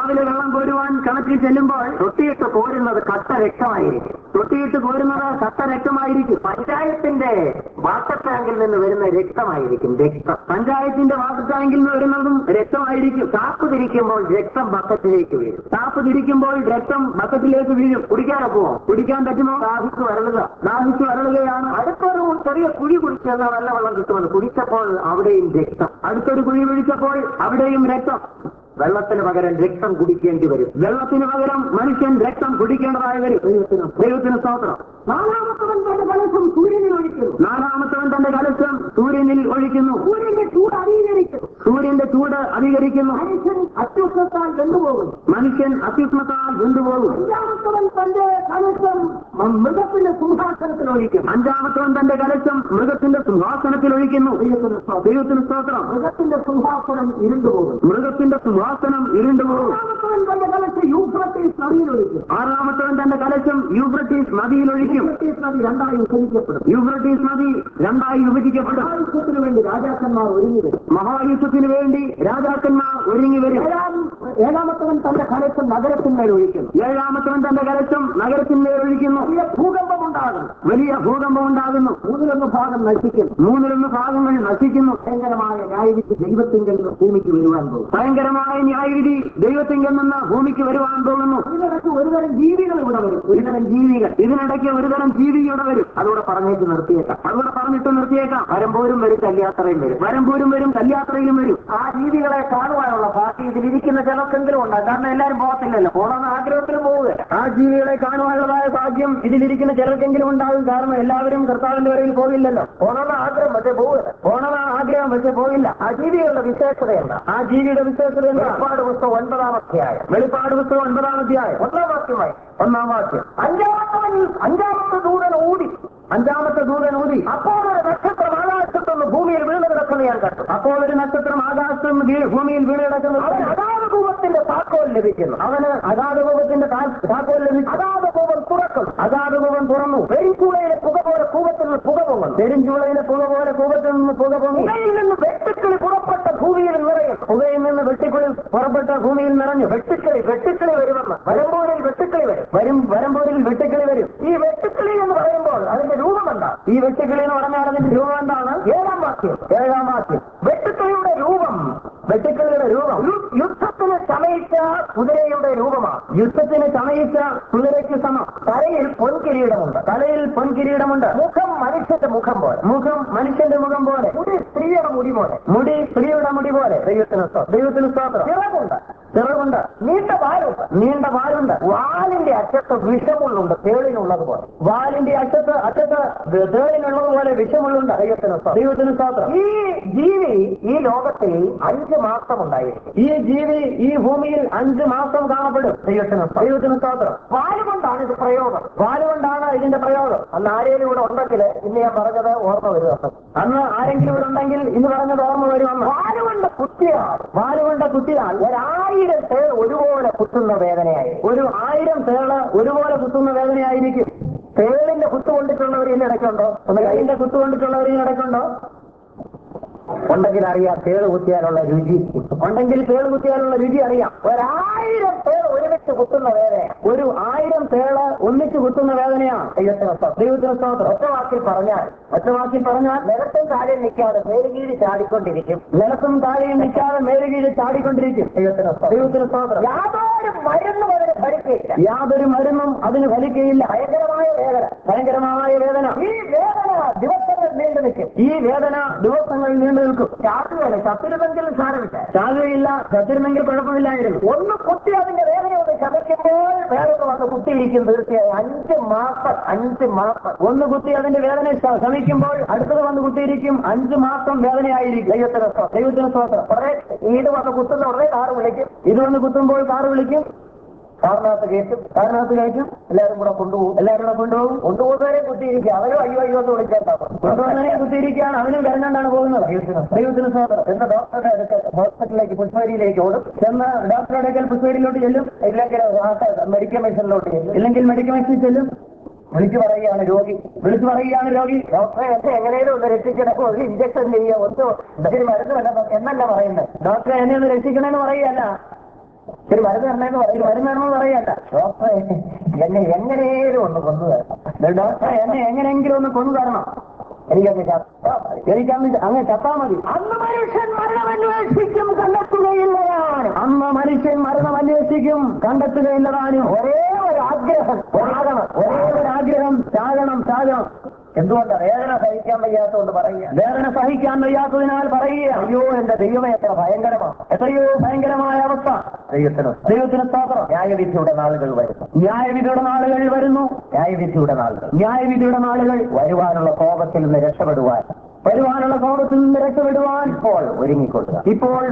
തൊട്ടിയിട്ട് കോരുന്നത് കട്ട രക്തമായിരിക്കും. പഞ്ചായത്തിന്റെ വാട്ടർ ടാങ്കിൽ നിന്ന് വരുന്ന രക്തമായിരിക്കും. പഞ്ചായത്തിന്റെ വാട്ടർ ടാങ്കിൽ നിന്ന് വരുന്നതും രക്തമായിരിക്കും. ടാപ്പ് തിരിക്കുമ്പോൾ രക്തം ബക്കറ്റിലേക്ക് വീഴും. കുടിക്കാൻ പറ്റുമോ? ദാഹിച്ചു വരളുകയാണ്. അടുത്തൊരു ചെറിയ കുഴി കുടിച്ചാൽ നല്ല വെള്ളം കിട്ടുമെന്ന് കുടിച്ചപ്പോൾ അവിടെയും രക്തം. അടുത്തൊരു കുഴി കുഴിച്ചപ്പോൾ അവിടെയും രക്തം. വെള്ളത്തിന് പകരം രക്തം കുടിക്കേണ്ടി വരും. വെള്ളത്തിന് പകരം മനുഷ്യൻ രക്തം കുടിക്കേണ്ടതായി വരും. ദൈവത്തിന് സ്തോത്രം. നാലാമത്തവൻ തന്റെ കലശം സൂര്യനിൽ ഒഴിക്കുന്നു. സൂര്യനിൽ ഒഴിക്കുന്നു. സൂര്യന്റെ ചൂട് അധികരിക്കും. സൂര്യന്റെ ചൂട് അധികരിക്കുന്നു. മനുഷ്യൻ അത്യുഷ്ണത്താൽ വെന്തുപോകുന്നു. മനുഷ്യൻ അത്യുഷ്ണത്താൽ വെന്തുപോകും. അഞ്ചാമത്തവൻ തന്റെ കലശം മൃഗത്തിന്റെ സിംഹാസനത്തിൽ ഒഴിക്കും. അഞ്ചാമത്തവൻ തന്റെ കലശം മൃഗത്തിന്റെ സിംഹാസനത്തിൽ ഒഴിക്കുന്നു. ദൈവത്തിന് സ്തോത്രം. മൃഗത്തിന്റെ സിംഹാസനം ഇരുണ്ടുപോകും. മൃഗത്തിന്റെ സിംഹാസനം ഇരുണ്ടുപോകും. ആറാമത്തവൻ തന്റെ കലശം യൂഫ്രട്ടീസ് നദിയിൽ ഒഴിക്കും. ആറാമത്തവൻ തന്റെ കലശം യൂഫ്രട്ടീസ് നദിയിൽ ഒഴിക്കും. യൂഫ്രട്ടീസ് നദി രണ്ടായി വിഭജിക്കപ്പെടും. യൂഫ്രട്ടീസ് നദി രണ്ടായി വിഭജിക്കപ്പെടും. മഹായുദ്ധത്തിന് വേണ്ടി രാജാക്കന്മാർ ഒരുങ്ങി വരും. മഹായുദ്ധത്തിന് വേണ്ടി രാജാക്കന്മാർ ഒരുങ്ങി വരും. ഏഴാമത്തവൻ തന്റെ കലശം നഗരത്തിന്മേൽ ഒഴിക്കുന്നു. ഏഴാമത്തവൻ തന്റെ കലശം നഗരത്തിന്മേൽ ഒഴിക്കുന്നു. വലിയ ഭൂകമ്പം ഉണ്ടാകുന്നു. വലിയ ഭൂകമ്പം ഉണ്ടാകുന്നു. മൂന്നിലൊന്ന് ഭാഗം നശിക്കുന്നു. മൂന്നിലൊന്ന് ഭാഗങ്ങൾ നശിക്കുന്നു. ഭയങ്കരമായ ന്യായവിധി ദൈവത്തിങ്കിൽ നിന്ന് ഭൂമിക്ക് വരുവാൻ പോകും. ഭയങ്കരമായ ന്യായവിധി ദൈവത്തിങ്കിൽ നിന്ന് ഭൂമിക്ക് വരുവാൻ പോകുന്നു. ഇതിനിടയ്ക്ക് ഒരുതരം ജീവികൾ ഇവിടെ വരും. ഒരുതരം ജീവികൾ ഇതിനിടയ്ക്ക് ഒരുതരം ജീവി ഇവിടെ വരും. അതോടെ പറഞ്ഞിട്ട് നിർത്തിയേക്കാം. അതോടെ പറഞ്ഞിട്ട് നിർത്തിയേക്കാം. വരമ്പോരും വരും, കല്യാത്രയും വരും. വരമ്പോരും വരും, കല്യാത്രയിലും വരും. ആ ജീവികളെ കാണുവാനുള്ള ഭാഗ്യം ഇതിലിരിക്കുന്ന ചിലർക്കെങ്കിലും ഉണ്ടാകും. കാരണം എല്ലാവരും പോകത്തില്ലല്ലോ. പോകണമെന്ന് ആഗ്രഹത്തിലും പോവുക. ആ ജീവികളെ കാണുവാനുള്ളതായ ഭാഗ്യം ഇതിലിരിക്കുന്ന ചിലർക്കെങ്കിലും ഉണ്ടാകും. കാരണം എല്ലാവരും കർത്താവിന്റെ വരയിൽ പോകില്ലല്ലോ. പോകണമെന്ന് ആഗ്രഹം പക്ഷേ പോവുക. പോകണമെന്ന് ആഗ്രഹം പക്ഷേ പോകില്ല. ആ ജീവികളുടെ വിശേഷത എന്താ? ആ ജീവിയുടെ വിശേഷത എന്താ? വെളിപ്പാട് പുസ്തകം 9-ാം അധ്യായം. വെളിപ്പാട് പുസ്തകം 9-ാം അധ്യായം 1-ാം വാക്യമായി. 1-ാം വാക്യം. അഞ്ചാമത്തെ ദൂതൻ ഊതി. അഞ്ചാമത്തെ ദൂതൻ ഊതി. അപ്പോൾ ഒരു നക്ഷത്രം ആകാശത്തുനിന്ന് ഭൂമിയിൽ വീണ് കിടക്കുന്നത് ഞാൻ കണ്ടു. അപ്പോൾ ഒരു നക്ഷത്രം ആകാശത്തുനിന്ന് ഭൂമിയിൽ വീണ് കിടക്കുന്നത്. അവന് അഗാധകൂപത്തിന്റെ താക്കോൽ ലഭിക്കുന്നു. അവന് അഗാധകൂപത്തിന്റെ താക്കോൽ ലഭിച്ചു. അഗാധകൂപം തുറക്കുന്നു. അഗാധകൂപം തുറന്നു. പെരിഞ്ചൂളയിലെ പുക പോലെ കൂപത്തിൽ നിന്ന് പുക പൊങ്ങുന്നു. പെരിഞ്ചൂളയിലെ പുക പോലെ കൂപത്തിൽ നിന്ന് പുക പൊങ്ങി. പുകയിൽ നിന്ന് വെട്ടുക്കിളി പുറപ്പെട്ട ഭൂമിയിൽ നിറയും. പുകയിൽ നിന്ന് വെട്ടുക്കിളി പുറപ്പെട്ട ഭൂമിയിൽ നിറഞ്ഞു. വെട്ടുക്കിളി വരുമെന്ന്. വരമ്പൂരിൽ വെട്ടുക്കിളി വരും. വരമ്പൂരിൽ വെട്ടുക്കിളി വരും. ഈ വെട്ടുക്കിളി എന്ന് പറയുമ്പോൾ അതിന്റെ രൂപം എന്താ? ഈ വെട്ടുക്കിളി എന്ന് പറഞ്ഞാൽ അതിന്റെ രൂപം എന്താണ്? 7-ാം വാക്യം. വെട്ടുക്കിളിയുടെ രൂപം യുദ്ധത്തിന് ചമയിച്ച കുതിരയുടെ രൂപമാണ്. യുദ്ധത്തിന് ചമയിച്ച കുതിരയ്ക്ക് സമം. തലയിൽ പൊൻകിരീടമുണ്ട്. മുഖം മനുഷ്യന്റെ മുഖം പോലെ. മുടി സ്ത്രീയുടെ മുടി പോലെ. ദൈവത്തിന് സ്തോത്രം. ചിറകുണ്ട്. നീണ്ട വാലുണ്ട്. വാലിന്റെ അറ്റത്ത് വിഷമുള്ളുണ്ട്. തേളിനുള്ളതുപോലെ. വാലിന്റെ അറ്റത്ത് തേളിനുള്ളതുപോലെ വിഷമുള്ളുണ്ട്. ദൈവത്തിന് സ്തോത്രം. ഈ ജീവി ഈ ലോകത്തിൽ 5 മാസം ഉണ്ടായിരിക്കും. ഈ ജീവി ഈ ഭൂമിയിൽ 5 മാസം കാണപ്പെടും. ദൈവത്തിന് സ്തോത്രം. വാലുകൊണ്ടാണ് ഇത് പ്രയോഗം. വാലുകൊണ്ടാണ് ഇതിന്റെ പ്രയോഗം. അന്ന് ആരെങ്കിലും ഇവിടെ ഉണ്ടെങ്കിൽ ഇന്ന് ഞാൻ പറഞ്ഞത് ഓർമ്മ വരും. അന്ന് ആരെങ്കിലും ഇവിടെ ഉണ്ടെങ്കിൽ ഇന്ന് പറഞ്ഞത് ഓർമ്മ വരുമെന്ന്. വാലുകൊണ്ട് കുത്തിയാൽ 1000 തേൾ ഒരുപോലെ കുത്തുന്ന വേദനയായി. 1000 തേള് ഒരുപോലെ കുത്തുന്ന വേദനയായിരിക്കും. തേളിന്റെ കുത്തു കൊണ്ടിട്ടുള്ളവർ ഇതിനിടയ്ക്കുണ്ടോ? കൈയിന്റെ കുത്തു കൊണ്ടിട്ടുള്ളവർ ഇതിനിടയ്ക്കുണ്ടോ? ഉണ്ടെങ്കിൽ അറിയാം. തേള് കുത്തിയാലുള്ള രുചി അറിയാം. 1000 തേൾ ഒരുമിച്ച് കുത്തുന്ന വേദന. 1000 തേള് ഒന്നിച്ച് കുത്തുന്ന വേദനയാണ്. ദൈവത്തിന് സ്തോത്രം. ഒറ്റ വാക്കിൽ പറഞ്ഞാൽ നിലത്തും താഴെയും നിൽക്കാതെ മേലുകീഴ് ചാടിക്കൊണ്ടിരിക്കും. ദൈവത്തിന് സ്തോത്രം. യാതൊരു മരുന്നും അതിന് ഫലിക്കുകയില്ല. ഭയങ്കരമായ വേദന. ഈ വേദന ദിവസങ്ങൾ നീണ്ടു നിൽക്കും. ചത്തിരുന്നെങ്കിലും ചത്തിരുന്നെങ്കിൽ കുഴപ്പമില്ലായിരുന്നു. ഒന്ന് കുത്തി അതിന്റെ വേദന ഒന്ന് ശമിക്കുമ്പോൾ വേറൊന്ന് വന്ന് കുത്തിയിരിക്കും. തീർച്ചയായും 5 മാസം ഒന്ന് കുത്തി അതിന്റെ വേദന ശമിക്കുമ്പോൾ അടുത്തത് വന്ന് കുത്തിയിരിക്കും. 5 മാസം വേദനയായിരിക്കും. ദൈവത്തിന് സ്തോത്രം. ഇത് വന്ന് കുത്തുന്ന ഉടനെ കാറ് വിളിക്കും. ഇത് വന്ന് കുത്തുമ്പോൾ കാറ് വിളിക്കും. കാറിനകത്ത് കയറ്റും. എല്ലാവരും കൂടെ കൊണ്ടുപോകും. കൊണ്ടുപോകുന്നവരെ കുത്തിയിരിക്കുക. അവരും അയ്യോ എന്ന് വിളിക്കേണ്ടാവും. കൊണ്ടുപോകുന്നവരെ കുത്തിയിരിക്കുകയാണ്. അവനും കരഞ്ഞാണ്ടാണ് പോകുന്നത്. ദൈവത്തിന് സ്തോത്രം. എന്ന ഡോക്ടറുടെ അടുക്കൽ ഹോസ്പിറ്റലിലേക്ക് പുഷ്പഗിരിയിലേക്ക് ഓടും. ചെന്ന് ഡോക്ടറുടെ അടുക്കൽ പുഷ്പഗിരിയിലോട്ട് ചെല്ലും. ഇല്ലെങ്കിൽ മെഡിക്കൽ മെഷീനിലോട്ട് ചെല്ലും. വിളിച്ചു പറയുകയാണ് രോഗി. ഡോക്ടറെ എന്നെ എങ്ങനെയും ഒന്ന് രക്ഷിക്കണമോ, ഒരു ഇഞ്ചക്ഷൻ ചെയ്യുക, ഒത്തിരി മരുന്ന് വേണം എന്നല്ല പറയുന്നത്. ഡോക്ടറെ എന്നെ ഒന്ന് രക്ഷിക്കണമെന്ന് പറയുകയല്ല. ഒരു മരുന്ന് തരണമെന്ന് പറയണ്ട. ഡോക്ടറെ എന്നെ എങ്ങനെയും ഒന്ന് കൊന്നു തരണം. ഡോക്ടറെ എന്നെ എങ്ങനെയെങ്കിലും ഒന്ന് കൊന്നു തരണം. എനിക്കന്ന് അങ്ങ് ചത്താ മതി. അന്ന് മനുഷ്യൻ മരണമന്വേഷിക്കും കണ്ടെത്തുകയില്ലതാനും. ഒരേ ഒരു ആഗ്രഹം ചാകണം. എന്തുകൊണ്ട്? വേദന സഹിക്കാൻ വയ്യാത്തതിനാൽ പറയുക, അയ്യോ എന്റെ ദൈവമേ എത്ര ഭയങ്കരമാണ്, എത്രയോ ഭയങ്കരമായ അവസ്ഥ. ദൈവത്തിന് സ്തോത്രം. ന്യായവിധിയുടെ നാളുകൾ വരുന്നു. ന്യായവിധിയുടെ നാളുകൾ വരുവാനുള്ള കോപത്തിൽ നിന്ന് രക്ഷപ്പെടുവാൻ വരുവാനുള്ള കോപത്തിൽ നിന്ന് രക്ഷപ്പെടുവാൻ ഇപ്പോൾ ഒരുങ്ങിക്കൊള്ളുക.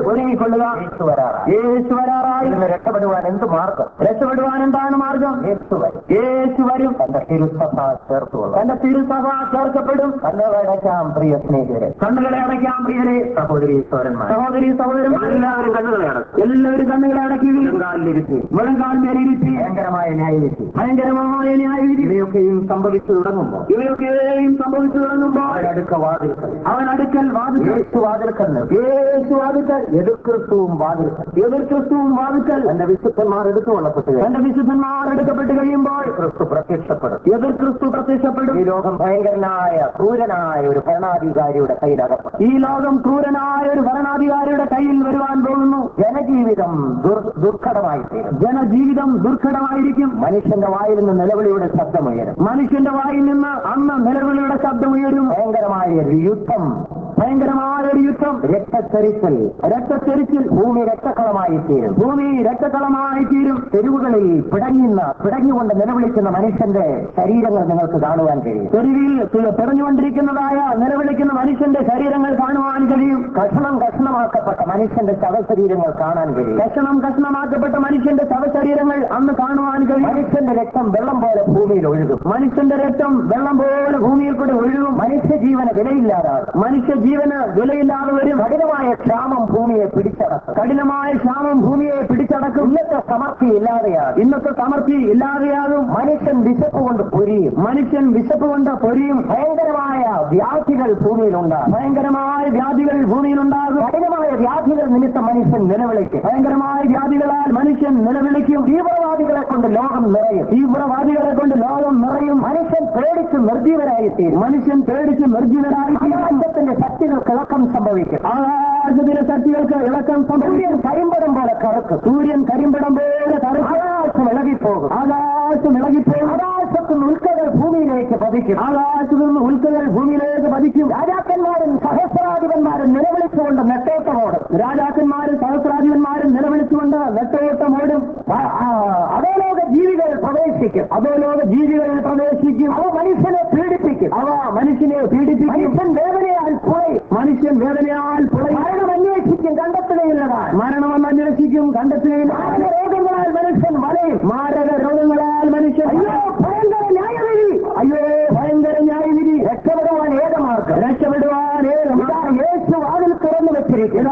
യേശു വരാറായി. രക്ഷപ്പെടുവാൻ എന്ത് മാർഗം? രക്ഷപ്പെടുവാൻ എന്താണ് മാർഗം? യേശു വരും. തന്റെ തിരുസഭ ചേർത്തുകൊള്ളും. തന്റെ തിരുസഭ ചേർക്കപ്പെടും. കണ്ണുകളെ അടയ്ക്കാം പ്രിയ സ്നേഹിതരെ, കണ്ണുകളെ അടയ്ക്കാം പ്രിയരെ, സഹോദരി സഹോദരന്മാർ എല്ലാവരും കണ്ണുകളെ അടക്കും. എല്ലാവരും കണ്ണുകളെ അടക്കി മുഴങ്കാലിലിരുത്തി ഭയങ്കരമായ ന്യായവിധി ഇവയൊക്കെയും സംഭവിച്ചു തുടങ്ങുമ്പോൾ അവൻ അടുക്കൽ വാതിൽക്കൽ എതിർക്രിസ്തുവും വാതിൽക്കൽ എന്റെ വിശുദ്ധന്മാർ എടുക്കപ്പെട്ട് കഴിയുമ്പോൾ ക്രിസ്തു പ്രത്യക്ഷപ്പെടും. എതിർക്രിസ്തു പ്രത്യക്ഷപ്പെടും. ഈ ലോകം ഭയങ്കരനായ ക്രൂരനായ ഒരു ഭരണാധികാരിയുടെ കയ്യിലകപ്പെടും. കയ്യിൽ വരുവാൻ പോകുന്നു. ജനജീവിതം ദുർഘടമായിരിക്കും. മനുഷ്യന്റെ വായിൽ നിന്ന് നിലവിളിയുടെ ശബ്ദമുയരും. അന്ന് നിലവിളിയുടെ ശബ്ദമുയരും. ഭയങ്കരമായ ഒരു യുദ്ധം. രക്തച്ചൊരിച്ചിൽ ഭൂമി രക്തക്കളമായി തീരും. തെരുവുകളിൽ പിടഞ്ഞുകൊണ്ട് നിലവിളിക്കുന്ന മനുഷ്യന്റെ ശരീരങ്ങൾ നിങ്ങൾക്ക് കാണുവാൻ കഴിയും. തെരുവിൽ പിടഞ്ഞുകൊണ്ടിരിക്കുന്നതായ നിലവിളിക്കുന്ന മനുഷ്യന്റെ ശരീരങ്ങൾ കാണുവാൻ കഴിയും. കഷ്ണമാക്കപ്പെട്ട മനുഷ്യന്റെ ശവശരീരങ്ങൾ കാണാൻ കഴിയും. അന്ന് കാണുവാൻ കഴിയും. മനുഷ്യന്റെ രക്തം വെള്ളം പോലെ ഭൂമിയിൽ ഒഴുകും. കൂടെ ഒഴുകും. മനുഷ്യജീവന് വിലയില്ലാതെ വരും. കഠിനമായ ക്ഷാമം ഭൂമിയെ പിടിച്ചടക്കും. ഇന്നത്തെ സമൃദ്ധി ഇല്ലാതെയാകും. മനുഷ്യൻ വിശപ്പ് കൊണ്ട് പൊരിയും. ഭയങ്കരമായ വ്യാധികൾ ഭൂമിയിലുണ്ടാകും. കഠിനമായ വ്യാധികൾ നിമിത്തം മനുഷ്യൻ നിലവിളിക്കും. തീവ്രവാദികളെ കൊണ്ട് ലോകം നിറയും. മനുഷ്യൻ പേടിച്ച് നിർജീവനായിത്തീരും. ആകാശത്തിന്റെ ശക്തികൾക്ക് ഇളക്കം സംഭവിക്കും. സൂര്യൻ കരിമ്പടം പോലെ കറുക്കും. ആകാശം ഇളകിപ്പോകും. ആകാശത്തുനിന്ന് ഉൽക്കകൾ ഭൂമിയിലേക്ക് പതിക്കും. രാജാക്കന്മാരും സഹസ്രാധിപന്മാരും നിലവിളിച്ചുകൊണ്ട് നെട്ടോട്ടമോടും. നെട്ടോട്ടമോടും. അധോലോക ജീവികൾ പ്രവേശിക്കും. അവ മനുഷ്യനെ പീഡിപ്പിക്കും. മനുഷ്യൻ വേദനയാൽ പുളയും. മരണം അന്വേഷിക്കും, കണ്ടെത്തുകയില്ല. രോഗങ്ങളാൽ മനുഷ്യൻ വലയും. അയ്യോ ഭയങ്കര ന്യായവിധി. രക്ഷപ്പെടുവാൻ ഏത് മാർഗം? യേശു വാതിൽ തുറന്നു വെച്ചിരിക്കുന്നു.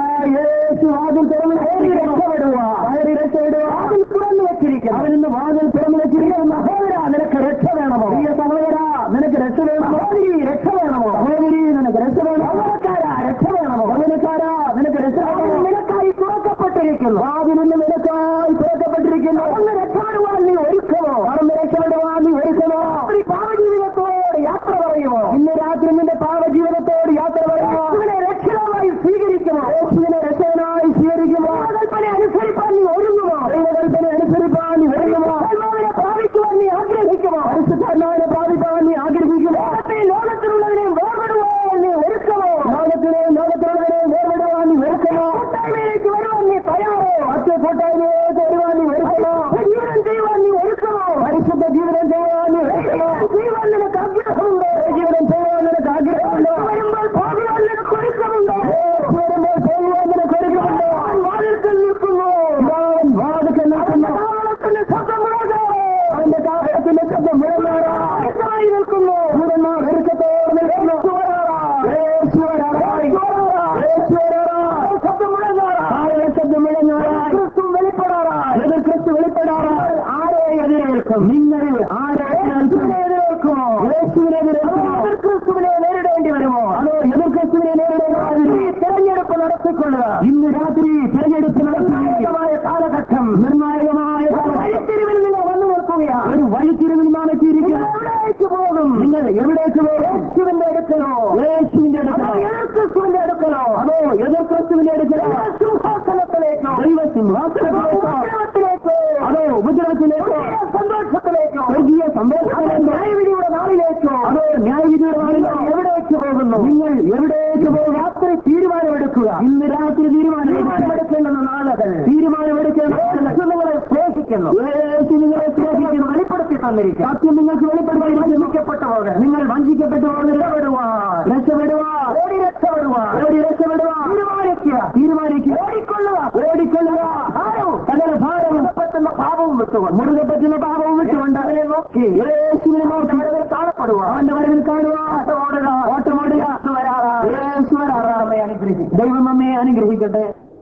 അവരിൽ നിന്ന് വാതിൽ തുറന്നു വെച്ചിരിക്കുന്നു. സഹോദരാ, നിനക്ക് രക്ഷ വേണമോ? നിനക്ക് രക്ഷ വേണമോ? രക്ഷ വേണമോ? നിനക്ക് രക്ഷ വേണമോ? രക്ഷ വേണമോ? നിനക്ക് രക്ഷ വേണമോ? നിനക്കായി തുറക്കപ്പെട്ടിരിക്കുന്നു. വാതിലിന് നിനക്കായി തുറക്കപ്പെട്ടിരിക്കുന്നു. ഒന്ന് രക്ഷപ്പെടുവാൻ നീ ഒരുക്കമോ? പാവജീവിതത്തോട് യാത്ര പറയുമോ? ഇന്ന് രാത്രി നിന്റെ പാവജീവിതത്തോട് യാത്ര പറയുമോ? രക്ഷകനായി സ്വീകരിക്കുമോ? രക്ഷകനായി സ്വീകരിക്കുമോ? കൽപ്പന അനുസരിപ്പാൻ നീ ഒരുങ്ങുമോ? പ്രാപിക്കുവാൻ നീ ആഗ്രഹിക്കുമോ? പരിശുദ്ധാത്മാവിനെ പ്രാപിക്കാൻ നീ ആഗ്രഹിക്കുമോ? ലോകത്തിലുള്ളതിനെയും വേർപെടുവാൻ നീ ഒരുക്കമോ? ലോകത്തിലുള്ളതിനെയും വേർപെടുവാൻ നീ ഒരുക്കമോ? കൂട്ടായ്മയിലേക്ക് വരുവാൻ നീ തയ്യാറോ? കൂട്ടായ്മയിലേക്ക് വരുവാൻ നീ ഒരുക്കമോ? ജീവിതം ചെയ്യുവാൻ നീ ഒരുക്കമോ? പരിശുദ്ധ ജീവിതം ചെയ്യുവാൻ നീ ഒരുക്കമോ? ജീവൻ നിനക്ക് ആഗ്രഹമുണ്ടോ? ജീവിതം ചെയ്യുവാൻ നിനക്ക് ആഗ്രഹമുണ്ടോ? വരുമ്പോൾ പോകുവാൻ നിനക്ക് ഒരുക്കമുണ്ടോ? വരുമ്പോൾ പോകുവാൻ നിനക്ക് ഒരുക്കമുണ്ടോ? വാതിൽക്കൽ നിൽക്കുന്നു. അവന്റെ കാഹളത്തിന്റെ ശബ്ദം മുഴങ്ങാറായി നിൽക്കുന്നു. ഒരുക്കത്തോടെ നിൽക്കുന്നു. ശബ്ദം മുഴങ്ങാറായി. ക്രിസ്തു വെളിപ്പെടാറായി. ആരെ എതിരേൽക്കും? നിങ്ങൾ ആരെ എതിരേൽക്കുമോ? ക്രിസ്തുവിനെ നേരിടേണ്ടി വരുമോ? അതോ എതിർ ക്രിസ്തുവിനെ നേരിടേണ്ടി? തെരഞ്ഞെടുപ്പ് നടത്തിക്കൊള്ളുക. ഇന്ന് രാത്രി തെരഞ്ഞെടുപ്പ് നിർണായകമായ കാലഘട്ടം. വഴിത്തിരിവിൽ നിങ്ങൾ വന്നു നിൽക്കുകയാണ്. ഒരു വഴിത്തിരിവിൽ നാണെത്തിയിരിക്കുന്നു. എവിടേക്ക് പോകും? നിങ്ങൾ എവിടേക്ക് പോകും? യേശുവിന്റെ അടുക്കലോ? ക്രിസ്തുവിന്റെ അടുക്കലോ? അതോ എതിർ ക്രിസ്തുവിന്റെ അടുക്കലോ? സിംഹാസനത്തിലേക്കോ? ദൈവസിംഹാസനത്തിലേക്കോ? അതോ ഉപദ്രവത്തിലേക്കോ? സന്തോഷത്തിലേക്കോ? സ്വർഗീയ സന്തോഷത്തിലേക്കോ? ന്യായവിധിയുടെ നാളിലേക്കോ? അതോ ന്യായവിധിയുടെ നാളിലേക്കോ? എവിടേക്ക് പോകുന്നു? നിങ്ങൾ എവിടേക്ക് പോകും? രാത്രി തീരുമാനമെടുക്കുക. ഇന്ന് രാത്രി തീരുമാനമെടുക്കേണ്ടുന്ന നാളുകൾ. തീരുമാനമെടുക്കേണ്ട നിങ്ങളെ സ്നേഹിക്കുന്നു. നിങ്ങളെ സ്നേഹിക്കുന്നു. വെളിപ്പെടുത്തി വെളിപ്പെടുത്തി തന്നിരിക്കും. സത്യം നിങ്ങൾക്ക് വെളിപ്പെടുത്തി വഞ്ചിക്കപ്പെട്ടു പോകാൻ, നിങ്ങൾ വഞ്ചിക്കപ്പെട്ടു പോകാൻ തീരുമാനിക്കുക, ഓടിക്കൊള്ളുക. സകല ഭാരവും പറ്റുന്ന ഭാവവും വിട്ടുകൊണ്ട്, മുറുകെ പറ്റുന്ന ഭാവവും വിട്ടുകൊണ്ട് അവനെ നോക്കി യേശുവിനെ നോക്കി കാണപ്പെടുക, അവന്റെ വരവിൽ കാണുക. ഓട്ടമോടുക. അനുഗ്രഹിക്കും. ദൈവം നമ്മെ അനുഗ്രഹിക്കട്ടെ.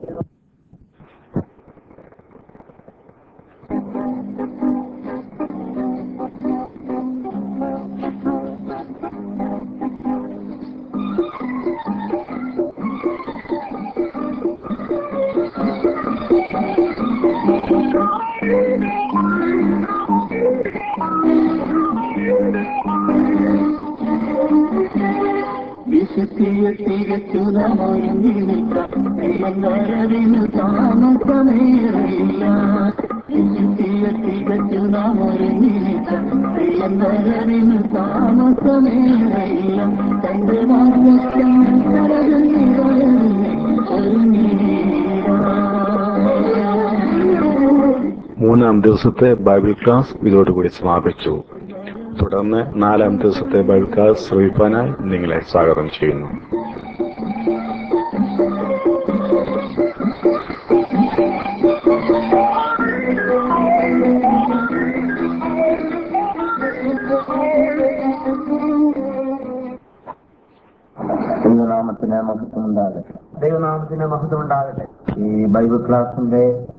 വിശുദ്ധിയെ തികച്ചു നമ്മൊരുങ്ങിനിന്നു താമസമേറില്ല. വിശുദ്ധിയെ തികച്ചു നമ്മൊരുങ്ങിനിന്നു താമസമേറില്ല. തന്റെ മാർഗം മൂന്നാം ദിവസത്തെ ബൈബിൾ ക്ലാസ് ഇതോടുകൂടി സമാപിച്ചു. തുടർന്ന് 4-ാം ദിവസത്തെ ബൈബിൾ ക്ലാസ് ശ്രവിക്കാനായി നിങ്ങളെ സ്വാഗതം ചെയ്യുന്നു. ദൈവനാമത്തിന് മഹത്വമുണ്ടാകട്ടെ. ദൈവനാമത്തിന് മഹത്വമുണ്ടാകട്ടെ. ഈ ബൈബിൾ ക്ലാസിന്റെ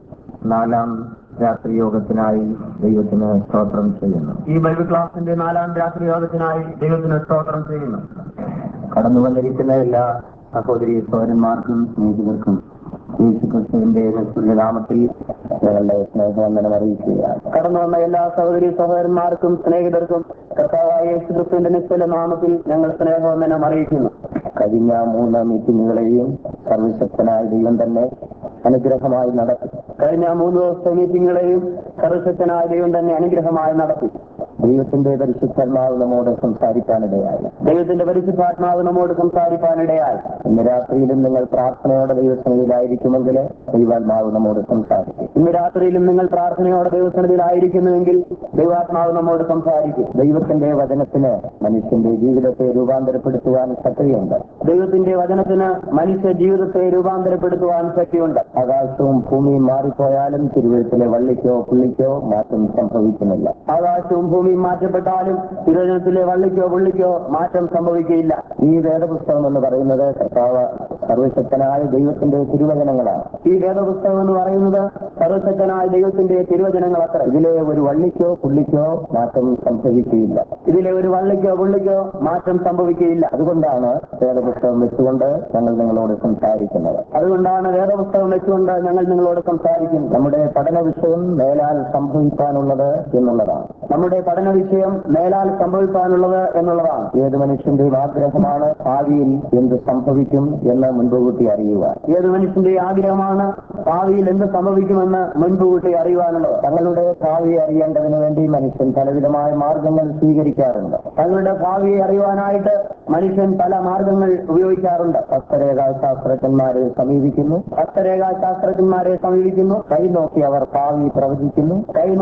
4-ാം രാത്രി യോഗത്തിനായി ദൈവത്തിന് സ്തോത്രം ചെയ്യുന്നു. ഈ ബൈബിൾ ക്ലാസിന്റെ 4-ാം രാത്രി യോഗത്തിനായി ദൈവത്തിന് സ്തോത്രം ചെയ്യുന്നു. കടന്നു വന്നിരിക്കുന്ന എല്ലാ സഹോദരി സഹോദരന്മാർക്കും സ്നേഹിതർക്കും യേശുക്രിസ്തുവിന്റെ നാമത്തിൽ ഞങ്ങളുടെ സ്നേഹവന്ദനം അറിയിക്കുക. കടന്നു വന്ന എല്ലാ സഹോദരി സഹോദരന്മാർക്കും സ്നേഹിതർക്കും കർത്താവായ യേശുക്രിസ്തുവിന്റെ നിശ്ചല നാമത്തിൽ ഞങ്ങൾ സ്നേഹവന്ദനം അറിയിക്കുന്നു. കഴിഞ്ഞ 3 മീറ്റിങ്ങുകളെയും സർവശക്തനായ ദൈവം തന്നെ അനുഗ്രഹമായി നടത്തി. കഴിഞ്ഞ 3 ദിവസത്തെ മീറ്റിങ്ങുകളെയും സർവശക്തനായ ദൈവം തന്നെ അനുഗ്രഹമായി നടത്തി. ദൈവത്തിന്റെ പരിശുദ്ധാത്മാവ് നമ്മോട് സംസാരിക്കാനിടയായി. ദൈവത്തിന്റെ പരിശുദ്ധാത്മാവ് നമ്മോട് സംസാരിക്കാനിടയായി. ഇന്ന് രാത്രിയിലും നിങ്ങൾ പ്രാർത്ഥനയോടെ ദൈവസന്നിധിയിലായിരിക്കുമെങ്കിൽ ദൈവാത്മാവ് നമ്മോട് സംസാരിക്കും. ഇന്ന് രാത്രിയിലും നിങ്ങൾ പ്രാർത്ഥനയോടെ ദൈവസന്നിധിയിലായിരിക്കുന്നുവെങ്കിൽ ദൈവാത്മാവ് നമ്മോട് സംസാരിക്കും. ദൈവത്തിന്റെ വചനത്തിന് മനുഷ്യന്റെ ജീവിതത്തെ രൂപാന്തരപ്പെടുത്തുവാൻ ശക്തിയുണ്ട്. ദൈവത്തിന്റെ വചനത്തിന് മനുഷ്യ ജീവിതത്തെ രൂപാന്തരപ്പെടുത്തുവാൻ ശക്തിയുണ്ട്. ആകാശവും ഭൂമിയും മാറിപ്പോയാലും തിരുവഴുത്തിലെ വള്ളിക്കോ പുള്ളിക്കോ മാറ്റം സംഭവിക്കുന്നില്ല. ആകാശവും ഭൂമിയും മാറ്റപ്പെട്ടാലും തിരുവചനത്തിലെ വള്ളിക്കോ പുള്ളിക്കോ മാറ്റം സംഭവിക്കുകയില്ല. ഈ വേദപുസ്തകം എന്ന് പറയുന്നത് കർത്താവ് സർവശക്തനായ ദൈവത്തിന്റെ തിരുവചനങ്ങളാണ്. ഈ വേദപുസ്തകം എന്ന് പറയുന്നത് സർവശക്തനായ ദൈവത്തിന്റെ തിരുവചനങ്ങൾ അത്ര. ഇതിലെ ഒരു വള്ളിക്കോ പുള്ളിക്കോ മാറ്റം സംഭവിക്കുകയില്ല. ഇതിലെ ഒരു വള്ളിക്കോ പുള്ളിക്കോ മാറ്റം സംഭവിക്കുകയില്ല. അതുകൊണ്ടാണ് വേദപുസ്തകം വെച്ചുകൊണ്ട് ഞങ്ങൾ നിങ്ങളോട് സംസാരിക്കുന്നത്. അതുകൊണ്ടാണ് വേദപുസ്തകം വെച്ചുകൊണ്ട് ഞങ്ങൾ നിങ്ങളോട് സംസാരിക്കുന്നത്. നമ്മുടെ പഠന വിഷയം മേലാൽ സംഭവിക്കാനുള്ളത് എന്നുള്ളതാണ്. നമ്മുടെ പഠന വിഷയം മേലാൽ സംഭവിക്കാനുള്ളത് എന്നുള്ളതാണ്. ഏത് മനുഷ്യന്റെയും ആഗ്രഹമാണ് ഭാവിയിൽ എന്ത് സംഭവിക്കും എന്ന് മുൻകൂട്ടി അറിയുവാൻ. ഏത് മനുഷ്യന്റെയും ആഗ്രഹമാണ് ഭാവിയിൽ എന്ത് സംഭവിക്കുമെന്ന് മുൻകൂട്ടി അറിയുവാനുള്ളത്. തങ്ങളുടെ ഭാവിയെ അറിയേണ്ടതിന് വേണ്ടി മനുഷ്യൻ പലവിധമായ മാർഗങ്ങൾ സ്വീകരിക്കാറുണ്ട്. തങ്ങളുടെ ഭാവിയെ അറിയുവാനായിട്ട് മനുഷ്യൻ പല മാർഗങ്ങൾ ഉപയോഗിക്കാറുണ്ട്. ഹസ്തരേഖാശാസ്ത്രജ്ഞന്മാരെ സമീപിക്കുന്നു. ഹസ്തരേഖാശാസ്ത്രജ്ഞന്മാരെ സമീപിക്കുന്നു. കൈ നോക്കി അവർ ഭാവി പ്രവചിക്കുന്നു.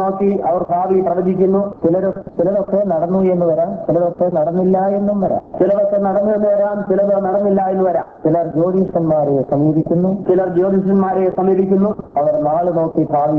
ചിലരൊക്കെ നടന്നു എന്ന് വരാം, ചിലരൊക്കെ നടന്നില്ല എന്നും വരാം. ചിലതൊക്കെ നടന്നു എന്ന് വരാം, ചിലത് നടന്നില്ല എന്ന് വരാം. ചിലർ ജ്യോതിഷന്മാരെ സമീപിക്കുന്നു. അവർ നാള് നോക്കി ഭാവി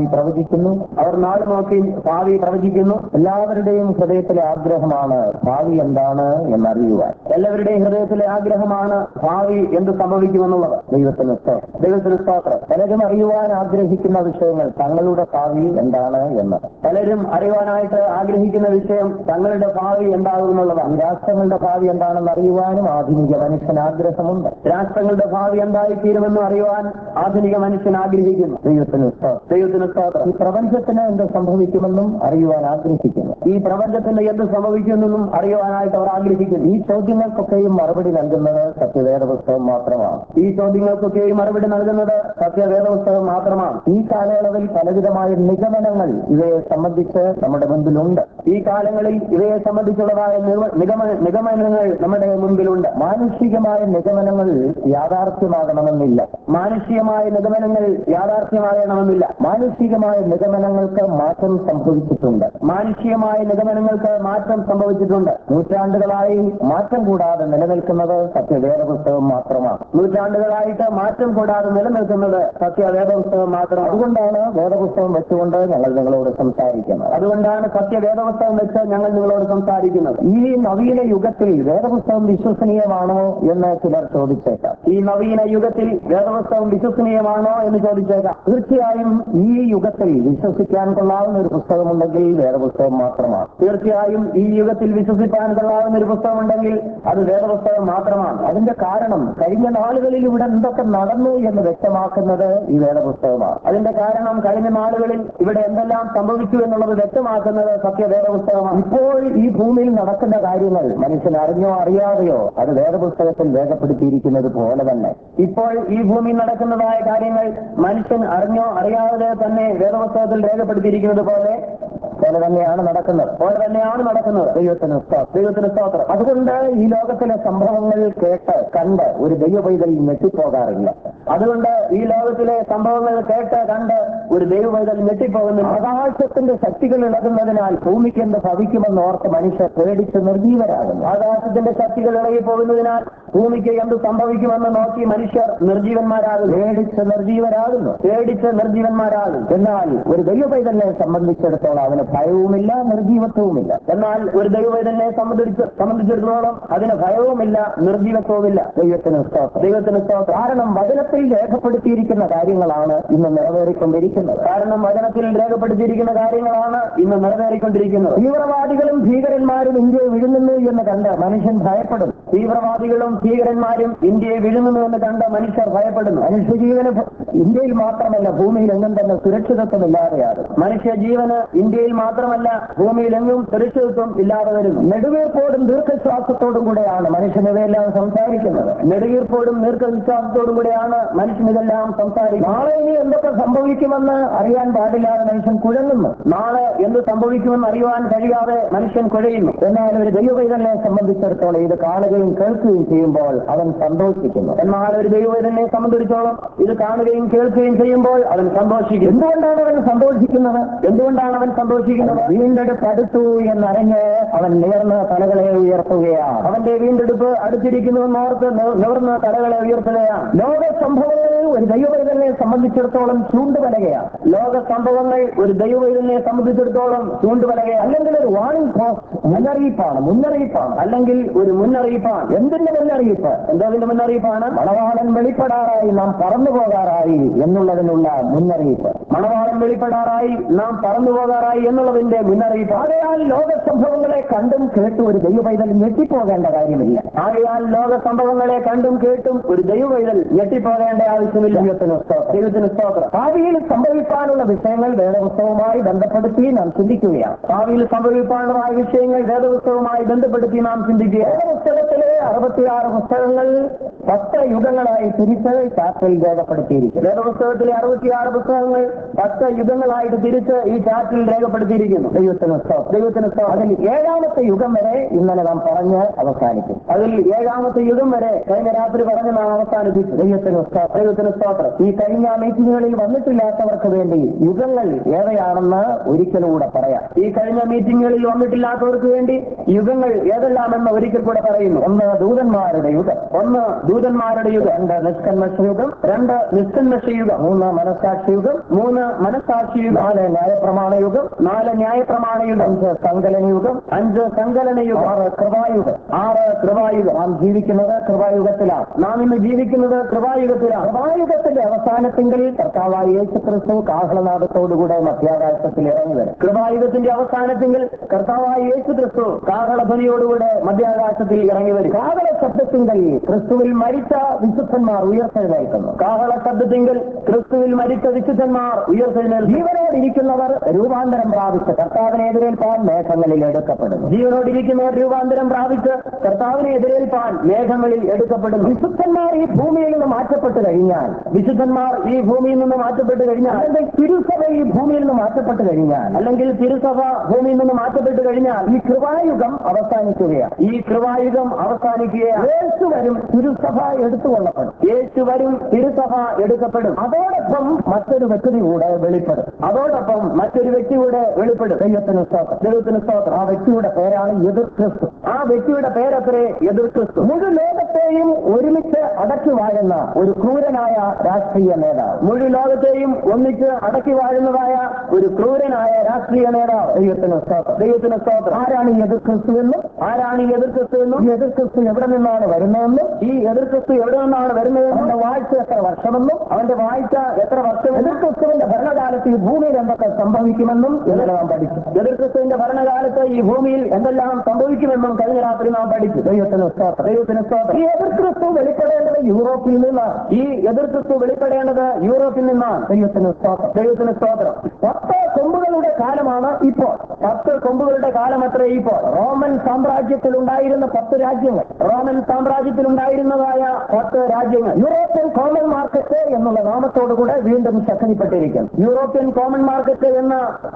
പ്രവചിക്കുന്നു. എല്ലാവരുടെയും ഹൃദയത്തിലെ ആഗ്രഹമാണ് ഭാവി എന്താണ് എന്നറിയുവാൻ. എല്ലാവരുടെയും ഹൃദയത്തിലെ ആഗ്രഹമാണ് ഭാവി എന്ത് സംഭവിക്കുമെന്നുള്ളത്. ദൈവത്തിന് സ്തോത്രം. പലരും അറിയുവാൻ ആഗ്രഹിക്കുന്ന വിഷയങ്ങൾ തങ്ങളുടെ ഭാവി എന്താണ് എന്ന്. പലരും അറിയുവാനായിട്ട് ആഗ്രഹിക്കുന്ന വിഷയം തങ്ങളുടെ ഭാവി എന്താകുമെന്നുള്ളതാണ്. രാഷ്ട്രങ്ങളുടെ ഭാവി എന്താണെന്ന് അറിയുവാനും ആധുനിക മനുഷ്യൻ ആഗ്രഹമുണ്ട്. രാഷ്ട്രങ്ങളുടെ ഭാവി എന്തായിത്തീരുമെന്ന് അറിയുവാൻ ആധുനിക മനുഷ്യൻ ആഗ്രഹിക്കുന്നു. ദൈവത്തിന് സ്തോത്രം. ഈ പ്രപഞ്ചത്തിന് എന്ത് സംഭവിക്കുമെന്നും അറിയുവാൻ ആഗ്രഹിക്കുന്നു. ഈ പ്രപഞ്ചത്തിന് എന്ത് സംഭവിക്കുമെന്നും അറിയുവാനായിട്ട് അവർ ആഗ്രഹിക്കുന്നു. ഈ ചോദ്യങ്ങൾക്കൊക്കെയും മറുപടി നൽകുന്നത് സത്യവേദപുസ്തകം മാത്രമാണ്. ഈ കാലയളവിൽ പലവിധമായ നിഗമനങ്ങൾ ഇവയെ സംബന്ധിച്ച് നമ്മുടെ മുൻപിലുണ്ട്. ഈ കാലങ്ങളിൽ ഇവയെ സംബന്ധിച്ചുള്ളതായ നിഗമനങ്ങൾ നമ്മുടെ മുൻപിലുണ്ട്. മാനുഷികമായ നിഗമനങ്ങൾ യാഥാർത്ഥ്യമാകണമെന്നില്ല. മാനുഷികമായ നിഗമനങ്ങൾക്ക് മാറ്റം സംഭവിച്ചിട്ടുണ്ട്. മാനുഷികമായ തെറ്റായ നിഗമനങ്ങൾക്ക് മാറ്റം സംഭവിച്ചിട്ടുണ്ട്. നൂറ്റാണ്ടുകളായി മാറ്റം കൂടാതെ നിലനിൽക്കുന്നത് സത്യവേദ പുസ്തകം മാത്രമാണ്. നൂറ്റാണ്ടുകളായിട്ട് മാറ്റം കൂടാതെ നിലനിൽക്കുന്നത് സത്യവേദ പുസ്തകം മാത്രമാണ്. അതുകൊണ്ടാണ് വേദപുസ്തകം വെച്ചുകൊണ്ട് ഞങ്ങൾ നിങ്ങളോട് സംസാരിക്കുന്നത്. അതുകൊണ്ടാണ് സത്യവേദപുസ്തകം വെച്ച് ഞങ്ങൾ നിങ്ങളോട് സംസാരിക്കുന്നത്. ഈ നവീന യുഗത്തിൽ വേദപുസ്തകം വിശ്വസനീയമാണോ എന്ന് ചിലർ ചോദിച്ചേക്കാം. ഈ നവീന യുഗത്തിൽ വേദപുസ്തകം വിശ്വസനീയമാണോ എന്ന് ചോദിച്ചേക്കാം. തീർച്ചയായും ഈ യുഗത്തിൽ വിശ്വസിക്കാൻ കൊള്ളാവുന്ന ഒരു പുസ്തകമുണ്ടെങ്കിൽ വേദപുസ്തകം മാത്രമാണ്. തീർച്ചയായും ഈ യുഗത്തിൽ വിശ്വസിക്കാൻ കൊള്ളാവുന്ന ഒരു പുസ്തകമുണ്ടെങ്കിൽ അത് വേദപുസ്തകം മാത്രമാണ്. അതിന്റെ കാരണം കഴിഞ്ഞ നാളുകളിൽ ഇവിടെ എന്തൊക്കെ നടന്നു എന്ന് വ്യക്തമാക്കുന്നത് ഈ വേദപുസ്തകമാണ്. അതിന്റെ കാരണം കഴിഞ്ഞ നാളുകളിൽ ഇവിടെ എന്തെല്ലാം സംഭവിച്ചു എന്നുള്ളത് വ്യക്തമാക്കുന്നത് സത്യവേദപുസ്തകമാണ്. ഇപ്പോൾ ഈ ഭൂമിയിൽ നടക്കുന്ന കാര്യങ്ങൾ മനുഷ്യൻ അറിഞ്ഞോ അറിയാതെയോ അത് വേദപുസ്തകത്തിൽ രേഖപ്പെടുത്തിയിരിക്കുന്നത് പോലെ തന്നെ ഇപ്പോൾ ഈ ഭൂമിയിൽ നടക്കുന്നതായ കാര്യങ്ങൾ മനുഷ്യൻ അറിഞ്ഞോ അറിയാതെ തന്നെ വേദപുസ്തകത്തിൽ രേഖപ്പെടുത്തിയിരിക്കുന്നത് പോലെ തന്നെയാണ് നടക്കുന്നത്. ദൈവത്തിന് സ്തോത്രം. അതുകൊണ്ട് ഈ ലോകത്തിലെ സംഭവങ്ങൾ കേട്ട് കണ്ട് ഒരു ദൈവ പൈതൽ ഞെട്ടിപ്പോകാറില്ല. അതുകൊണ്ട് ഈ ലോകത്തിലെ സംഭവങ്ങൾ കേട്ട് കണ്ട് ഒരു ദൈവ പൈതൽ ഞെട്ടിപ്പോകുന്നില്ല. ആകാശത്തിന്റെ ശക്തികൾ ഇളകുന്നതിനാൽ ഭൂമിക്ക് എന്ത് ഭവിക്കുമെന്ന് ഓർത്ത് മനുഷ്യർ പേടിച്ച് നിർജീവരാകുന്നു. ആകാശത്തിന്റെ ശക്തികൾ ഇളകി പോകുന്നതിനാൽ ഭൂമിക്ക് എന്ത് സംഭവിക്കുമെന്ന് നോക്കി മനുഷ്യർ പേടിച്ച് നിർജീവന്മാരാകുന്നു. എന്നാൽ ഒരു ദൈവ പൈതലിനെ സംബന്ധിച്ചിടത്തോളം അവന് ഭയവുമില്ല, നിർജീവത്വവുമില്ല. എന്നാൽ ഒരു ദൈവ പൈതലിനെ സംബന്ധിച്ചിടത്തോളം അതിന് ഭയവുമില്ല, നിർജീവത്വവുമില്ല. ദൈവത്തിന് സ്തോത്രം. കാരണം വചനത്തിൽ രേഖപ്പെടുത്തിയിരിക്കുന്ന കാര്യങ്ങളാണ് ഇന്ന് നിറവേറിക്കൊണ്ടിരിക്കുന്നത്. തീവ്രവാദികളും ഭീകരന്മാരും ഇന്ത്യയെ വിഴുങ്ങുന്നു എന്ന് കണ്ട് മനുഷ്യൻ ഭയപ്പെടും. മനുഷ്യജീവന് ഇന്ത്യയിൽ മാത്രമല്ല ഭൂമിയിലെങ്ങും തന്നെ സുരക്ഷിതത്വമില്ലാതെയാകും. മനുഷ്യജീവന് ഇന്ത്യയിൽ മാത്രമല്ല ഭൂമിയിലെങ്ങും സുരക്ഷിതത്വം ഇല്ലാതെ വരുന്നു. നെടുവീർപ്പോടും ദീർഘശ്വാസത്തോടും കൂടെയാണ് മനുഷ്യൻ ഇവയെല്ലാം സംസാരിക്കുന്നത്. ഇതെല്ലാം സംസാരിക്കും. നാളെ ഇനി എന്തൊക്കെ സംഭവിക്കുമെന്ന് അറിയാൻ പാടില്ലാതെ മനുഷ്യൻ കുഴങ്ങുന്നു. നാളെ എന്ത് സംഭവിക്കുമെന്ന് അറിയുവാൻ കഴിയാതെ മനുഷ്യൻ കുഴയുന്നു. എന്നാൽ ഒരു ദൈവപൈതലിനെ സംബന്ധിച്ചിടത്തോളം ഇത് കാണുകയും കേൾക്കുകയും ചെയ്യുമ്പോൾ അവൻ സന്തോഷിക്കുന്നു. എന്നാൽ ഒരു ദൈവപൈതലിനെ സംബന്ധിച്ചിടത്തോളം ഇത് കാണുകയും കേൾക്കുകയും ചെയ്യുമ്പോൾ അവൻ സന്തോഷിക്കും. എന്തുകൊണ്ടാണ് അവൻ സന്തോഷിക്കുന്നത്? വീണ്ടെടുപ്പ് അടുത്തു എന്നറിഞ്ഞ് അവൻ നിവർന്ന് തലകളെ ഉയർത്തുകയാണ്. അവന്റെ വീണ്ടെടുപ്പ് അടുത്തിരിക്കുന്നുവെന്നോർത്ത് നിവർന്ന് തലകളെ ഉയർത്തുകയാണ്. ലോക സംഭവങ്ങൾ ഒരു ദൈവപൈതലിനെ സംബന്ധിച്ചിടത്തോളം ചൂണ്ടുവലകയാണ്. അല്ലെങ്കിൽ ഒരു വാണിംഗ് പോസ്റ്റ്, മുന്നറിയിപ്പാണ്. അല്ലെങ്കിൽ ഒരു മുന്നറിയിപ്പാണ്. എന്തിന്റെ മുന്നറിയിപ്പ്? എന്തതിന്റെ മുന്നറിയിപ്പാണ്? മണവാളൻ വെളിപ്പെടാറായി നാം പറന്നു പോകാറായി എന്നുള്ളതിനുള്ള മുന്നറിയിപ്പ്. എന്നുള്ളതിന്റെ മുന്നറിയിപ്പ്. ആകയാൽ ലോക സംഭവങ്ങളെ കണ്ടും കേട്ടും ഒരു ദൈവപൈതൽ ഞെട്ടിപ്പോകേണ്ട കാര്യമില്ല. ആവശ്യമില്ല. ദൈവത്തിന് സ്തോത്രം. ഭാവിയിൽ സംഭവിക്കാനുള്ള വിഷയങ്ങൾ വേദപുസ്തകവുമായി ബന്ധപ്പെടുത്തി നാം ചിന്തിക്കുകയാണ്. വേദപുസ്തകത്തിലെ 66 പുസ്തകങ്ങൾ 10 യുഗങ്ങളായി തിരിച്ച് ചാർട്ടിൽ രേഖപ്പെടുത്തിയിരിക്കുന്നു. വേദപുസ്തകത്തിലെ 66 പുസ്തകങ്ങൾ 10 യുഗങ്ങളായിട്ട് തിരിച്ച് ഈ ചാർട്ടിൽ രേഖപ്പെടുത്തിയിരിക്കുന്നു. ദൈവത്തിന് സ്തോത്രം. അതിൽ 7ാമത്തെ യുഗം വരെ ഇന്നലെ നാം പറഞ്ഞ് അവസാനിക്കും. കഴിഞ്ഞ രാത്രി പറഞ്ഞ് നാം അവസാനിപ്പിച്ചു. ദൈവത്തിന് സ്തോത്രം. ഈ കഴിഞ്ഞ മീറ്റിങ്ങുകളിൽ വന്നിട്ടില്ലാത്തവർക്ക് വേണ്ടി യുഗങ്ങൾ ഏവയാണെന്ന് ഒരിക്കലൂടെ പറയാം. ഏതെല്ലാമെന്ന് ഒരിക്കൽ കൂടെ പറയുന്നു. ഒന്ന് ദൂതന്മാരുടെ യുഗം. 2 നിഷ്കന്മഷയുഗം. 3 മനസാക്ഷിയുഗം. 4 ന്യായപ്രമാണയുഗം. 5 സങ്കലനയുഗം. 6 കൃപായുഗം. നാം ജീവിക്കുന്നത് കൃപായുഗത്തിലാണ്. കൃപായുഗത്തിന്റെ അവസാനത്തിൽ കർത്താവായ യേശുക്രിസ്തു കാഹളനാദത്തോടുകൂടെ മധ്യാകാശത്തിൽ ഇറങ്ങി വരും. കൃപായുഗത്തിന്റെ അവസാനത്തിൽ കർത്താവായ യേശുക്രിസ്തു കാഹളധ്വനിയോടുകൂടെ മധ്യാകാശത്തിൽ ഇറങ്ങി വരും. കാഹള ശബ്ദത്തിങ്കൽ ക്രിസ്തുവിൽ മരിച്ച വിശുദ്ധന്മാർ ഉയർത്തെഴുന്നേൽക്കുന്നു. ജീവനോടിരിക്കുന്നവർ രൂപാന്തരം പ്രാപിച്ച് കർത്താവിനെ എതിരേൽപ്പാൻ മേഘങ്ങളിൽ എടുക്കപ്പെടുന്നു. വിശുദ്ധന്മാർ ഈ ഭൂമിയിൽ നിന്ന് മാറ്റപ്പെട്ടു കഴിഞ്ഞാൽ അല്ലെങ്കിൽ തിരുസഭ ഈ ഭൂമിയിൽ നിന്ന് മാറ്റപ്പെട്ടു കഴിഞ്ഞാൽ ഈ കൃപായുഗം അവസാനിക്കുകയാണ്. യേശു വരും, തിരുസഭ എടുത്തുകൊള്ളപ്പെടും. യേശു വരും, തിരുസഭ എടുക്കപ്പെടും. അതോടൊപ്പം മറ്റൊരു വ്യക്തി കൂടെ വെളിപ്പെടും. അതോടൊപ്പം മറ്റൊരു വ്യക്തി കൂടെ വെളിപ്പെടും. ദൈവത്തിന് സ്തോത്രം, ദൈവത്തിന് സ്തോത്രം. ആ വ്യക്തിയുടെ പേരാണ് എതിർ ക്രിസ്തു. ആ വ്യക്തിയുടെ പേരത്രേ എതിർ ക്രിസ്തു. മുഴു ലോകത്തെയും ഒരുമിച്ച് അടക്കി വാഴുന്ന ഒരു ക്രൂരനായ രാഷ്ട്രീയ നേതാവ്. മുഴു ലോകത്തെയും ഒന്നിച്ച് അടക്കി വാഴുന്നതായ ഒരു ക്രൂരനായ രാഷ്ട്രീയ നേതാവ്. ദൈവത്തിന് സ്തോത്രം, ദൈവത്തിന് സ്തോത്രം. ആരാണ് ഈ എതിർ ക്രിസ്തു എന്നും ആരാണ് ഈ എതിർ ക്രിസ്തു എന്നും ഈ എതിർ ക്രിസ്തു എവിടെ നിന്നാണ് വരുന്നതെന്നും ഈ എതിർ ക്രിസ്തു എവിടെ നിന്നാണ് വരുന്നതെന്നും അവന്റെ വാഴ്ച എത്ര വർഷമെന്നും അവന്റെ വാഴ്ച എത്ര വർഷം എതിർ ക്രിസ്തുവിന്റെ ഭരണകാലത്ത് ഈ ഭൂമിയിൽ എന്തൊക്കെ സംഭവിക്കുമെന്നും ഇന്നലെ നാം പഠിച്ചു. എതിർ ക്രിസ്തുവിന്റെ ഭരണകാലത്ത് ഈ ഭൂമിയിൽ എന്തെല്ലാം സംഭവിക്കുമെന്നും കഴിഞ്ഞ രാത്രി നാം പഠിച്ചു. ദൈവത്തിന് സ്തോത്രം, ദൈവത്തിന് സ്തോത്രം. ഈ എതിർ ക്രിസ്തു വെളിപ്പെടേണ്ടത് യൂറോപ്പിൽ നിന്നാണ്. ഈ എതിർ ക്രിസ്തു വെളിപ്പെടേണ്ടത് യൂറോപ്പിൽ നിന്നാണ്. ദൈവത്തിന് സ്തോത്രം, ദൈവത്തിന് സ്തോത്രം. 10 കൊമ്പുകളുടെ കാലമാണ് ഇപ്പോൾ. 10 കൊമ്പുകളുടെ കാലമത്രേ ഇപ്പോൾ. റോമൻ സാമ്രാജ്യത്തിൽ ഉണ്ടായിരുന്ന 10 രാജ്യങ്ങൾ, റോമൻ സാമ്രാജ്യത്തിൽ ഉണ്ടായിരുന്നതായ 10 രാജ്യങ്ങൾ യൂറോപ്യൻ കോമൺ മാർക്കറ്റ് എന്നുള്ള നാമത്തോടുകൂടെ വീണ്ടും ശക്തിപ്പെട്ടിരിക്കുന്നു. യൂറോപ്യൻ കോമൺ മാർക്കറ്റ് എന്ന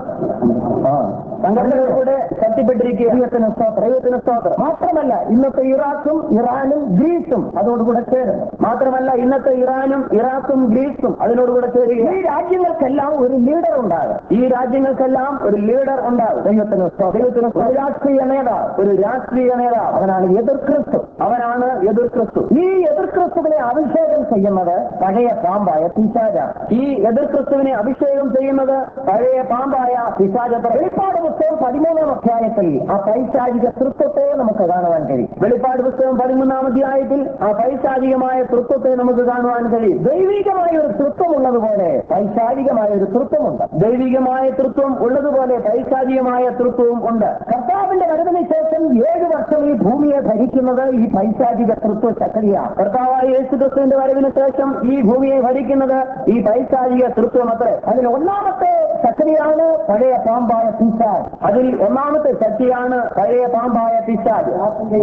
സംഘടനകളിലൂടെ ശക്തിപ്പെട്ടിരിക്കുക. ദൈവത്തിന് സ്തോത്രം. മാത്രമല്ല ഇന്നത്തെ ഇറാഖും ഇറാനും ഗ്രീസും അതോടുകൂടെ ചേരുന്നു. മാത്രമല്ല ഇന്നത്തെ ഇറാനും ഇറാഖും ഗ്രീസും അതിനോടുകൂടെ ചേരുക. ഈ രാജ്യങ്ങൾക്കെല്ലാം ഒരു ലീഡർ ഉണ്ടാകും. ഈ രാജ്യങ്ങൾക്കെല്ലാം ഒരു ലീഡർ ഉണ്ടാകും. ദൈവത്തിന് സ്തോത്രം. ഒരു രാഷ്ട്രീയ നേതാവ്, ഒരു രാഷ്ട്രീയ നേതാവ്. അവനാണ് എതിർ ക്രിസ്തു. അവനാണ് എതിർ ക്രിസ്തു. ഈ എതിർ ക്രിസ്തുവിനെ അഭിഷേകം ചെയ്യുന്നത് പഴയ പാമ്പായ പിശാചാണ്. ഈ എതിർ ക്രിസ്തുവിനെ അഭിഷേകം ചെയ്യുന്നത് പഴയ പാമ്പായ പിശാചത്ര. വെളിപ്പാട് പുസ്തകം 13-ാം അധ്യായത്തിൽ ആ പൈശാചിക തൃത്വത്തെ നമുക്ക് കാണുവാൻ കഴിയും. വെളിപ്പാട് പുസ്തകം 13-ാം അധ്യായത്തിൽ ആ പൈശാചികമായ തൃത്വത്തെ നമുക്ക് കാണുവാൻ കഴിയും. ദൈവികമായ ഒരു തൃത്വം ഉള്ളതുപോലെ പൈശാചികമായ ഒരു തൃത്വമുണ്ട്. ദൈവികമായ തൃത്വം ഉള്ളതുപോലെ പൈശാചികമായ തൃത്വവും ഉണ്ട്. കർത്താവിന്റെ വരവിന് ശേഷം 7 വർഷം ഈ ഭൂമിയെ ഭരിക്കുന്നത് ഈ പൈശാചിക തൃത്വ ശക്തിയാണ്. കർത്താവായ യേശുക്രിസ്തുവിന്റെ വരവിന് ശേഷം ഈ ഭൂമിയെ ഭരിക്കുന്നത് ഈ പൈശാചിക തൃത്വം അത്രേ. അതിൽ ഒന്നാമത്തെ ശക്തിയാണ് പഴയ പാമ്പായ പിശാച്. അതിൽ ഒന്നാമത്തെ ശക്തിയാണ് പഴയ പാമ്പായ പിശാച്.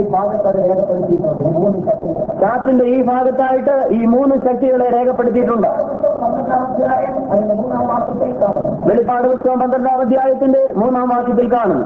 ചാത്തിന്റെ ഈ ഭാഗത്തായിട്ട് ഈ 3 ശക്തികളെ രേഖപ്പെടുത്തിയിട്ടുണ്ട്. വെളിപ്പാട് പുസ്തകം 12-ാം അധ്യായത്തിന്റെ 3-ാം വാക്യത്തിൽ കാണുന്നു.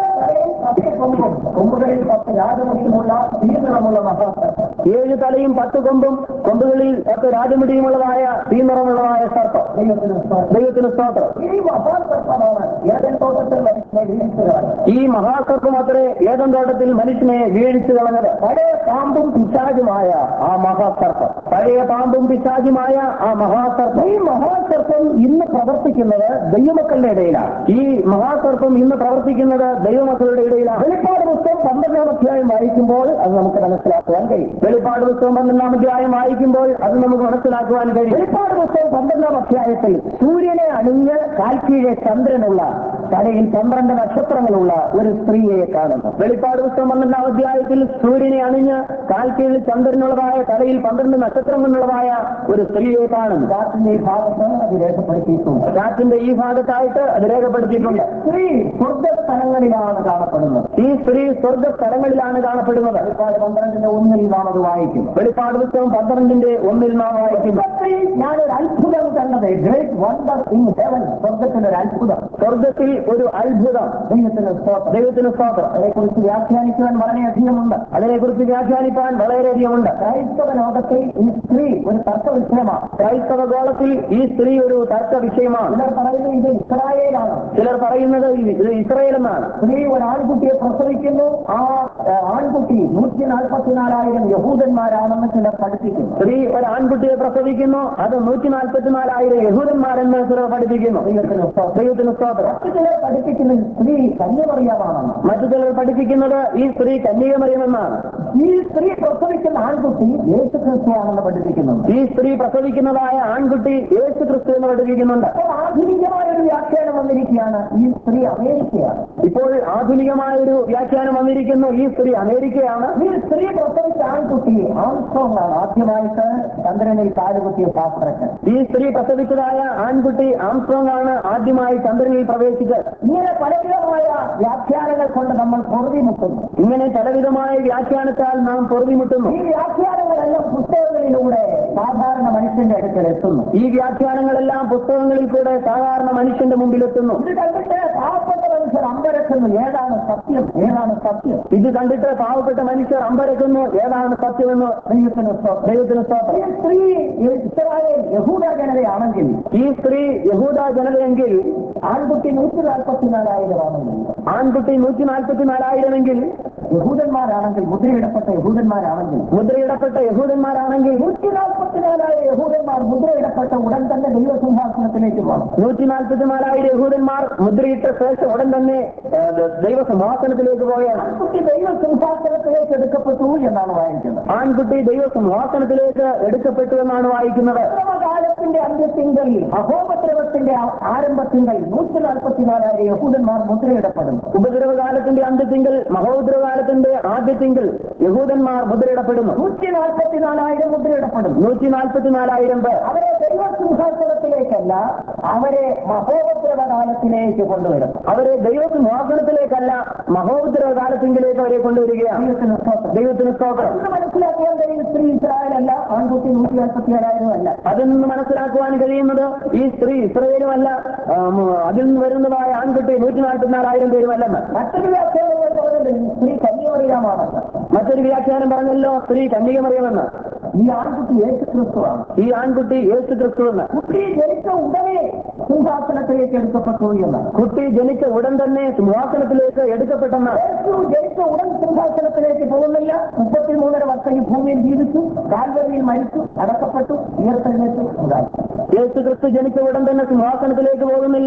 കൊമ്പുകളിൽ 10 രാജമുടിയുമുള്ള തീനിറമുള്ള മഹാസർപ്പം. 7 തലയും 10 കൊമ്പും കൊമ്പുകളിൽ 10 രാജമുടിയുമുള്ളതായ തീനിറമുള്ളതായ സർപ്പം. ദൈവത്തിന് സ്തോത്രം. ഈ മഹാസർപ്പമാണ് ഏദൻ തോട്ടത്തിൽ മനുഷ്യനെ വീഴ്ച കളഞ്ഞത്. ഈ മഹാസർപ്പം അത്രേ ഏദൻ തോട്ടത്തിൽ മനുഷ്യനെ വീഴ്ച കളഞ്ഞത്. പഴയ പാമ്പും പിശാചുമായ ആ മഹാസർപ്പം, പഴയ പാമ്പും പിശാചുമായ ആ മഹാസർപ്പം. ഈ മഹാസർപ്പം ഇന്ന് പ്രവർത്തിക്കുന്നത് ദൈവമക്കളുടെ ഇടയിലാണ്. ഈ മഹാസർപ്പം ഇന്ന് പ്രവർത്തിക്കുന്നത് ദൈവമക്കളുടെ ഇടയിലാണ്. വെളിപ്പാട് പുസ്തകം 12-ാം അധ്യായം വായിക്കുമ്പോൾ അത് നമുക്ക് മനസ്സിലാക്കുവാൻ കഴിയും. വെളിപ്പാട് പുസ്തകം 12-ാം അധ്യായം വായിക്കുമ്പോൾ അത് നമുക്ക് മനസ്സിലാക്കുവാൻ കഴിയും. വെളിപ്പാട് പുസ്തകം 12-ാം അധ്യായത്തിൽ സൂര്യനെ അണിഞ്ഞ് കാൽക്കീഴെ ചന്ദ്രനുള്ള തലയിൽ 12 നക്ഷത്രങ്ങളുള്ള ഒരു സ്ത്രീയെ കാണുന്നു. വെളിപ്പാട് പുസ്തകം 12-ാം അധ്യായത്തിൽ സൂര്യനെ അണിഞ്ഞ് കാൽക്കീഴിൽ ചന്ദ്രനുള്ളതായ തലയിൽ 12 നക്ഷത്രങ്ങളുള്ളതായ ഒരു സ്ത്രീയെ കാണുന്നു. ചാറ്റിന്റെ ഈ ഭാഗത്ത് അത് രേഖപ്പെടുത്തിയിട്ടുണ്ട്. ചാറ്റിന്റെ ഈ ഭാഗത്തായിട്ട് അത് രേഖപ്പെടുത്തിയിട്ടുണ്ട്. സ്ത്രീ സ്വർഗസ്ഥലങ്ങളിലാണ് കാണപ്പെടുന്നത്. ഈ സ്ത്രീ സ്വർഗസ്ഥലങ്ങളിലാണ് കാണപ്പെടുന്നത്. വെളിപ്പാട് 12-ന്റെ 1-ൽ നാം അത് വായിക്കും. വെളിപ്പാട് പുസ്തകം 12-ന്റെ 1-ൽ നാം വായിക്കും. ഞാനൊരു അത്ഭുതം കണ്ടത്, ഗ്രേറ്റ് വണ്ടർ ഇൻ ഹെവൻ. സ്വർഗത്തിലൊരു അത്ഭുതം, സ്വർഗത്തിൽ ഒരു അത്ഭുതം. ദൈവത്തിന് സ്തോത്രം. അതേക്കുറിച്ച് വ്യാഖ്യാനിക്കുവാൻ വളരെയധികമുണ്ട്. അതിനെക്കുറിച്ച് വ്യാഖ്യാനിക്കാൻ വളരെയധികമുണ്ട്. ക്രൈസ്തവ ലോകത്തിൽ ഈ സ്ത്രീ ഒരു തർക്ക വിഷയമാണ്. ക്രൈസ്തവ ഗോളത്തിൽ ഈ സ്ത്രീ ഒരു തർക്ക വിഷയമാണ്. ചിലർ പറയുന്നത് ഇത് ഇസ്രായേലാണ്, ചിലർ പറയുന്നത് ഇത് ഇസ്രായേൽ എന്നാണ്. സ്ത്രീ ഒരു ആൺകുട്ടിയെ പ്രസവിക്കുന്നു. ആ ആൺകുട്ടി 144,000 യഹൂദന്മാരാണെന്ന് ചിലർ പഠിപ്പിക്കുന്നു. സ്ത്രീ ഒരു ആൺകുട്ടിയെ പ്രസവിക്കുന്നു, അത് 144,000 യഹൂദന്മാരെന്ന് ചിലർ പഠിപ്പിക്കുന്നു. ദൈവത്തിന് സ്തോത്രം. മറ്റു ചിലർ പഠിപ്പിക്കുന്നത് സ്ത്രീ കന്യമറിയാമാണെന്ന്. മറ്റു ചിലർ പഠിപ്പിക്കുന്നത് ഈ സ്ത്രീ കന്യകമറിയമെന്നാണ്. ഈ സ്ത്രീ പ്രസവിക്കുന്ന ആൺകുട്ടി യേശു ക്രിസ്തുവാണെന്ന് പഠിപ്പിക്കുന്നു. ഈ സ്ത്രീ പ്രസവിക്കുന്നതായ ആൺകുട്ടി യേശു ക്രിസ്തു എന്ന് പഠിപ്പിക്കുന്നുണ്ട്. ആധുനികമായ ഒരു വ്യാഖ്യാനം വന്നിരിക്കുകയാണ്, ഈ സ്ത്രീ അമേരിക്കയാണ്. ഇപ്പോൾ ആധുനികമായ ഒരു വ്യാഖ്യാനം വന്നിരിക്കുന്നു, ഈ സ്ത്രീ അമേരിക്കയാണ്. ഈ സ്ത്രീ പ്രസവിച്ച ആൺകുട്ടി ആംസ്ട്രോങ് ആണ്, ആദ്യമായിട്ട് ചന്ദ്രനിൽ കാലുകുത്തിയ ശാസ്ത്രജ്ഞൻ. ഈ സ്ത്രീ പ്രസവിച്ചതായ ആൺകുട്ടി ആംസ്ട്രോങ് ആണ്, ആദ്യമായി ചന്ദ്രനിൽ പ്രവേശിച്ചത്. ഇങ്ങനെ പലവിധമായ വ്യാഖ്യാനങ്ങൾ കൊണ്ട് നമ്മൾ പൊറുതിമുട്ടുന്നു. ഇങ്ങനെ പലവിധമായ വ്യാഖ്യാനത്താൽ നാം പൊറുതിമുട്ടുന്നു. ഈ വ്യാഖ്യാനങ്ങളെല്ലാം പുസ്തകങ്ങളിലൂടെ സാധാരണ മനുഷ്യന്റെ അടുക്കൽ എത്തുന്നു. ഈ വ്യാഖ്യാനങ്ങളെല്ലാം പുസ്തകങ്ങളിൽ കൂടെ സാധാരണ മനുഷ്യന്റെ മുമ്പിൽ എത്തുന്നു. ഇത് കണ്ടിട്ട് പാവപ്പെട്ടവൻ മനുഷ്യർ അമ്പരക്കുന്നു, ഏതാണ് സത്യം, ഏതാണ് സത്യം? ഇത് കണ്ടിട്ട് പാവപ്പെട്ട മനുഷ്യർ അമ്പരക്കുന്നു, ഏതാണ് സത്യമെന്ന്. ദൈവത്തിന് സ്തോത്രം. ഈ സ്ത്രീ ഇസ്രായേൽ യഹൂദ ജനതയാണെങ്കിൽ, ഈ സ്ത്രീ യഹൂദ ജനതയെങ്കിൽ, ആൺകുട്ടി 144,000 ആണെങ്കിൽ, ആൺകുട്ടി 144,000 യഹൂദന്മാരാണെങ്കിൽ, മുദ്രയിടപ്പെട്ട യഹൂദന്മാരാണെങ്കിൽ, മുദ്രയിടപ്പെട്ട യഹൂദന്മാരാണെങ്കിൽ 144,000 യഹൂദന്മാർ മുദ്രയിടപ്പെട്ട ഉടൻ തന്നെ ദൈവസിംഹാസനത്തിലേക്ക് പോകണം. 144,000 യഹൂദന്മാർ മുദ്രയിട്ട ശേഷം ഉടൻ തന്നെ ദൈവസിംഹാസനത്തിലേക്ക് പോവുകയാണ്. ആൺകുട്ടി ദൈവസിംഹാസനത്തിലേക്ക് എടുക്കപ്പെട്ടു എന്നാണ് വായിക്കുന്നത്. ആൺകുട്ടി ദൈവസിംഹാസനത്തിലേക്ക് എടുക്കപ്പെട്ടു എന്നാണ് വായിക്കുന്നത്. ഉപദ്രവകാലത്തിന്റെ അന്ത്യത്തിങ്കൽ, അഹോപദ്രവത്തിന്റെ ആരംഭത്തിങ്കൽ 144,000 യഹൂദന്മാർ മുദ്രയിടപ്പെടും. ഉപദ്രവകാലത്തിന്റെ അന്ത്യത്തിങ്കൽ, മഹോദ്രവകാലത്തിന്റെ ആദ്യത്തിങ്കൽ യഹൂദന്മാർ മുദ്രയിടപ്പെടുന്നു. 144,000 മുദ്രയിടപ്പെടും. 144,000 പേർ. അവരെ ദൈവസിംഹാസനത്തിലേക്കല്ല, അവരെ മഹോപദ്രവകാലത്തിലേക്ക് കൊണ്ടുവരും. അവരെ ദൈവസിംഹാസനത്തിലേക്കല്ല, മഹോദ്രവകാലത്തിങ്കിലേക്ക് അവരെ കൊണ്ടുവരികയാണ്. ദൈവത്തിന് സ്തോത്രം. ഇത് മനസ്സിലാക്കുവാൻ കഴിയും. സ്ത്രീ ഇസ്രായേലല്ല, ആൺകുട്ടി 147,000 അല്ല. അതിൽ നിന്ന് മനസ്സിലാക്കുവാൻ കഴിയുന്നത് ഈ സ്ത്രീ ഇസ്രായേലുമല്ല, അതിൽ നിന്ന് വരുന്നതായ ആൺകുട്ടി 144,000 പേരുമല്ലെന്ന്. മറ്റൊരു വ്യാഖ്യാനം പറഞ്ഞത് സ്ത്രീ കന്യാമറിയാമാണ്. മറ്റൊരു വ്യാഖ്യാനം പറഞ്ഞല്ലോ സ്ത്രീ കന്യകമറിയമെന്ന്. ഈ ആൺകുട്ടി യേശു ക്രിസ്തുവാണ്. ഈ ആൺകുട്ടി യേശു ക്രിസ്തു എന്ന്. കുട്ടി ജനിച്ച ഉടനെ സിംഹാസനത്തിലേക്ക് എടുക്കപ്പെട്ടു എന്നാണ്. കുട്ടി ജനിച്ച ഉടൻ തന്നെ സിംഹാസനത്തിലേക്ക് എടുക്കപ്പെട്ടെന്ന്. യേശു ജനിച്ച ഉടൻ സിംഹാസനത്തിലേക്ക് പോകുന്നില്ല. 33.5 വർഷം ഈ ഭൂമിയിൽ ജീവിച്ചു, കാൽവരിയിൽ മരിച്ചു, അടക്കപ്പെട്ടു, ഉയർത്തെഴുന്നേറ്റു ഉണ്ടായി. യേശു ക്രിസ്തു ജനിച്ച ഉടൻ തന്നെ സിംഹാസനത്തിലേക്ക് പോകുന്നില്ല.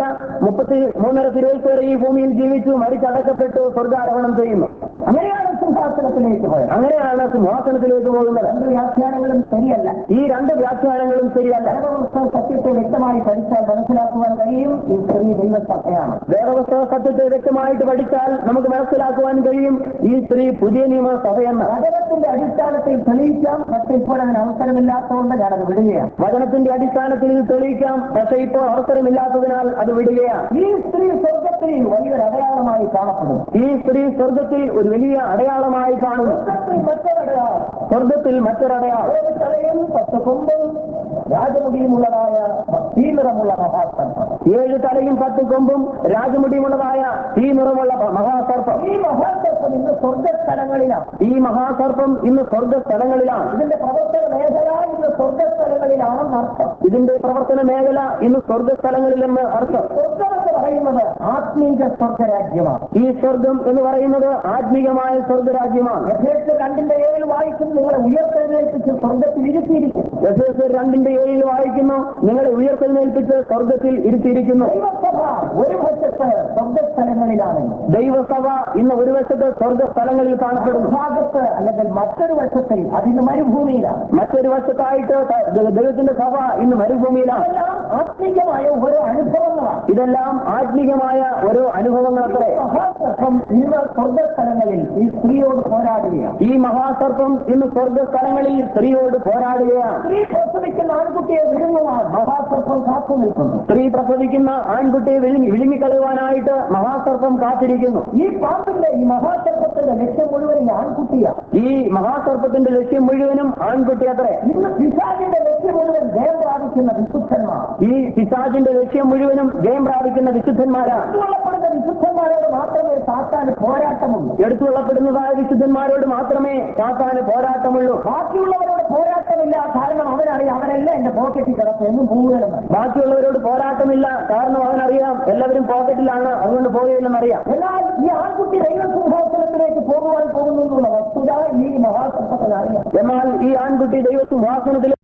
33.5 തിരുവയസ് വരെ ഈ ഭൂമിയിൽ ജീവിച്ചു, മരിച്ചടക്കപ്പെട്ടു, സ്വർഗ്ഗാരോഹണം ചെയ്യുന്നു. അങ്ങനെയാണ് സിംഹാസനത്തിലേക്ക് പോയത്. അങ്ങനെയാണ് സിംഹാസനത്തിലേക്ക് പോകുന്നത്. 2 വ്യാഖ്യാനങ്ങളും ശരിയല്ല. ഈ 2 വ്യാഖ്യാനങ്ങളും ശരിയല്ല. വേദപുസ്തക സത്യത്തെ വ്യക്തമായി പഠിച്ചാൽ മനസ്സിലാക്കുവാൻ കഴിയും ഈ സ്ത്രീ ദൈവസഭയാണ്. വേദപുസ്തക സത്യത്തെ വ്യക്തമായിട്ട് പഠിച്ചാൽ നമുക്ക് മനസ്സിലാക്കുവാൻ കഴിയും ഈ സ്ത്രീ പുതിയ നിയമ സഭയെന്ന്. വചനത്തിന്റെ അടിസ്ഥാനത്തിൽ തെളിയിക്കാം, പക്ഷെ ഇപ്പോൾ അതിന് അവസരമില്ലാത്തതുകൊണ്ട് ഞാനത് വിടുകയാണ്. വചനത്തിന്റെ അടിസ്ഥാനത്തിൽ തെളിയിക്കാം, പക്ഷെ ഇപ്പോൾ അവസരമില്ലാത്തതിനാൽ അത് വിടുകയാണ്. ഈ സ്ത്രീ സ്വർഗത്തിൽ വലിയൊരു അടയാളമായി കാണപ്പെടും. ഈ സ്ത്രീ സ്വർഗത്തിൽ ഒരു വലിയ അടയാളമായി കാണുന്നു. മറ്റൊരടയാളം, സ്വർഗത്തിൽ മറ്റൊരടയാളം. 7 തലയും 10 കൊമ്പും രാജമുടിയുമുള്ളതായ തീ നിറമുള്ള മഹാസർപ്പം. 7 തലയും 10 കൊമ്പും രാജമുടിയുമുള്ളതായ തീ നിറമുള്ള മഹാസർപ്പം. ഈ മഹാസർപ്പം ഇന്ന് സ്വർഗസ്ഥലങ്ങളിലാണ്. ഈ മഹാസർപ്പം ഇന്ന് സ്വർഗസ്ഥലങ്ങളിലാണ്. ഇതിന്റെ പ്രവർത്തന മേഖല ഇന്ന് സ്വർഗസ്ഥലങ്ങളിലാണെന്ന് അർത്ഥം. ഇതിന്റെ പ്രവർത്തന മേഖല ഇന്ന് സ്വർഗസ്ഥലങ്ങളിലെന്ന് അർത്ഥം. സ്വർഗം എന്ന് പറയുന്നത് ആത്മീക സ്വർഗരാജ്യമാണ്. ഈ സ്വർഗം എന്ന് പറയുന്നത് ആത്മീകമായ സ്വർഗരാജ്യമാണ്. എഫേസ്യർ 2:7 വായിക്കും, നിങ്ങളെ ഉയർത്തെഴുന്നേൽപ്പിച്ച് സ്വർഗത്തിൽ ഇരുത്തിയിരിക്കും. എഫേസ്യർ 2:7 വായിക്കുന്നു, നിങ്ങളെ ഉയർത്തെഴുന്നേൽപ്പിച്ച് സ്വർഗത്തിൽ ഇരുത്തിയിരിക്കുന്നു. ദൈവസഭ ഒരു വശത്ത് സ്വർഗസ്ഥലങ്ങളിലാണ്, ദൈവസഭ ഇന്ന് ഒരു വശത്ത് സ്വർഗസ്ഥലങ്ങളിൽ കാണപ്പെടുന്നു. ഭാഗത്ത് അല്ലെങ്കിൽ മറ്റൊരു വശത്തിൽ അതിന് മരുഭൂമിയിലാണ്. മറ്റൊരു വശത്തായിട്ട് ദൈവത്തിന്റെ സഭ ഇന്ന് മരുഭൂമിയിലാണ്. ഇതെല്ലാം ആത്മീകമായ ഓരോ അനുഭവങ്ങളാണ്. ഇതെല്ലാം ആത്മീകമായ ഓരോ അനുഭവങ്ങളത്രേ. മഹാസർപ്പം ഇന്ന് സ്വർഗസ്ഥലങ്ങളിൽ ഈ സ്ത്രീയോട് പോരാടുകയാണ്. ഈ മഹാസർപ്പം ഇന്ന് സ്വർഗസ്ഥലങ്ങളിൽ സ്ത്രീയോട് പോരാടുകയാണ്. സ്ത്രീ പ്രസവിക്കുന്ന ആൺകുട്ടിയെ വിഴുങ്ങുവാൻ മഹാസർപ്പം കാത്തു നിൽക്കുന്നു. സ്ത്രീ പ്രസവിക്കുന്ന ആൺകുട്ടിയെ വിഴുങ്ങിക്കളയുവാനായിട്ട് മഹാസർപ്പം കാത്തിരിക്കുന്നു. ഈ പാമ്പിന്റെ ഈ മഹാസർപ്പത്തിന്റെ ലക്ഷ്യം മുഴുവൻ ഈ ആൺകുട്ടിയാണ്. ഈ മഹാസർപ്പത്തിന്റെ ലക്ഷ്യം മുഴുവനും ആൺകുട്ടി അത്രേ. ഇന്ന് പിശാചിന്റെ ലക്ഷ്യം മുഴുവൻ ജയം പ്രാപിക്കുന്ന വിശുദ്ധന്മാർ. ഈ പിശാചിന്റെ ലക്ഷ്യം മുഴുവനും ജയം പ്രാപിക്കുന്ന വിശുദ്ധന്മാരാണ്. എടുത്തുകൊള്ളപ്പെടുന്ന വിശുദ്ധന്മാരോട് മാത്രമേ സാത്താന് പോരാട്ടമുള്ളൂ. എടുത്തുകൊള്ളപ്പെടുന്നതായ വിശുദ്ധന്മാരോട് മാത്രമേ സാത്താന് പോരാട്ടമുള്ളൂ. ബാക്കിയുള്ളവരോട് പോരാട്ടമില്ല, കാരണം അവനറിയാം അവരെല്ലാം എന്റെ പോക്കറ്റിൽ കിടക്കുന്നു മൂലമെന്ന്. ബാക്കിയുള്ളവരോട് പോരാട്ടമില്ല, കാരണം അവനറിയാം എല്ലാവരും പോക്കറ്റിലാണ്, അതുകൊണ്ട് പോയില്ലെന്നറിയാം. എന്നാൽ ഈ ആൺകുട്ടി ദൈവസിംഹാസനത്തിലേക്ക് പോകുവാൻ പോകുന്നു എന്നുള്ള വസ്തുത ഈ മഹാസർപ്പത്തിന് അറിയാം. എന്നാൽ ഈ ആൺകുട്ടി ദൈവസിംഹാസനത്തിൽ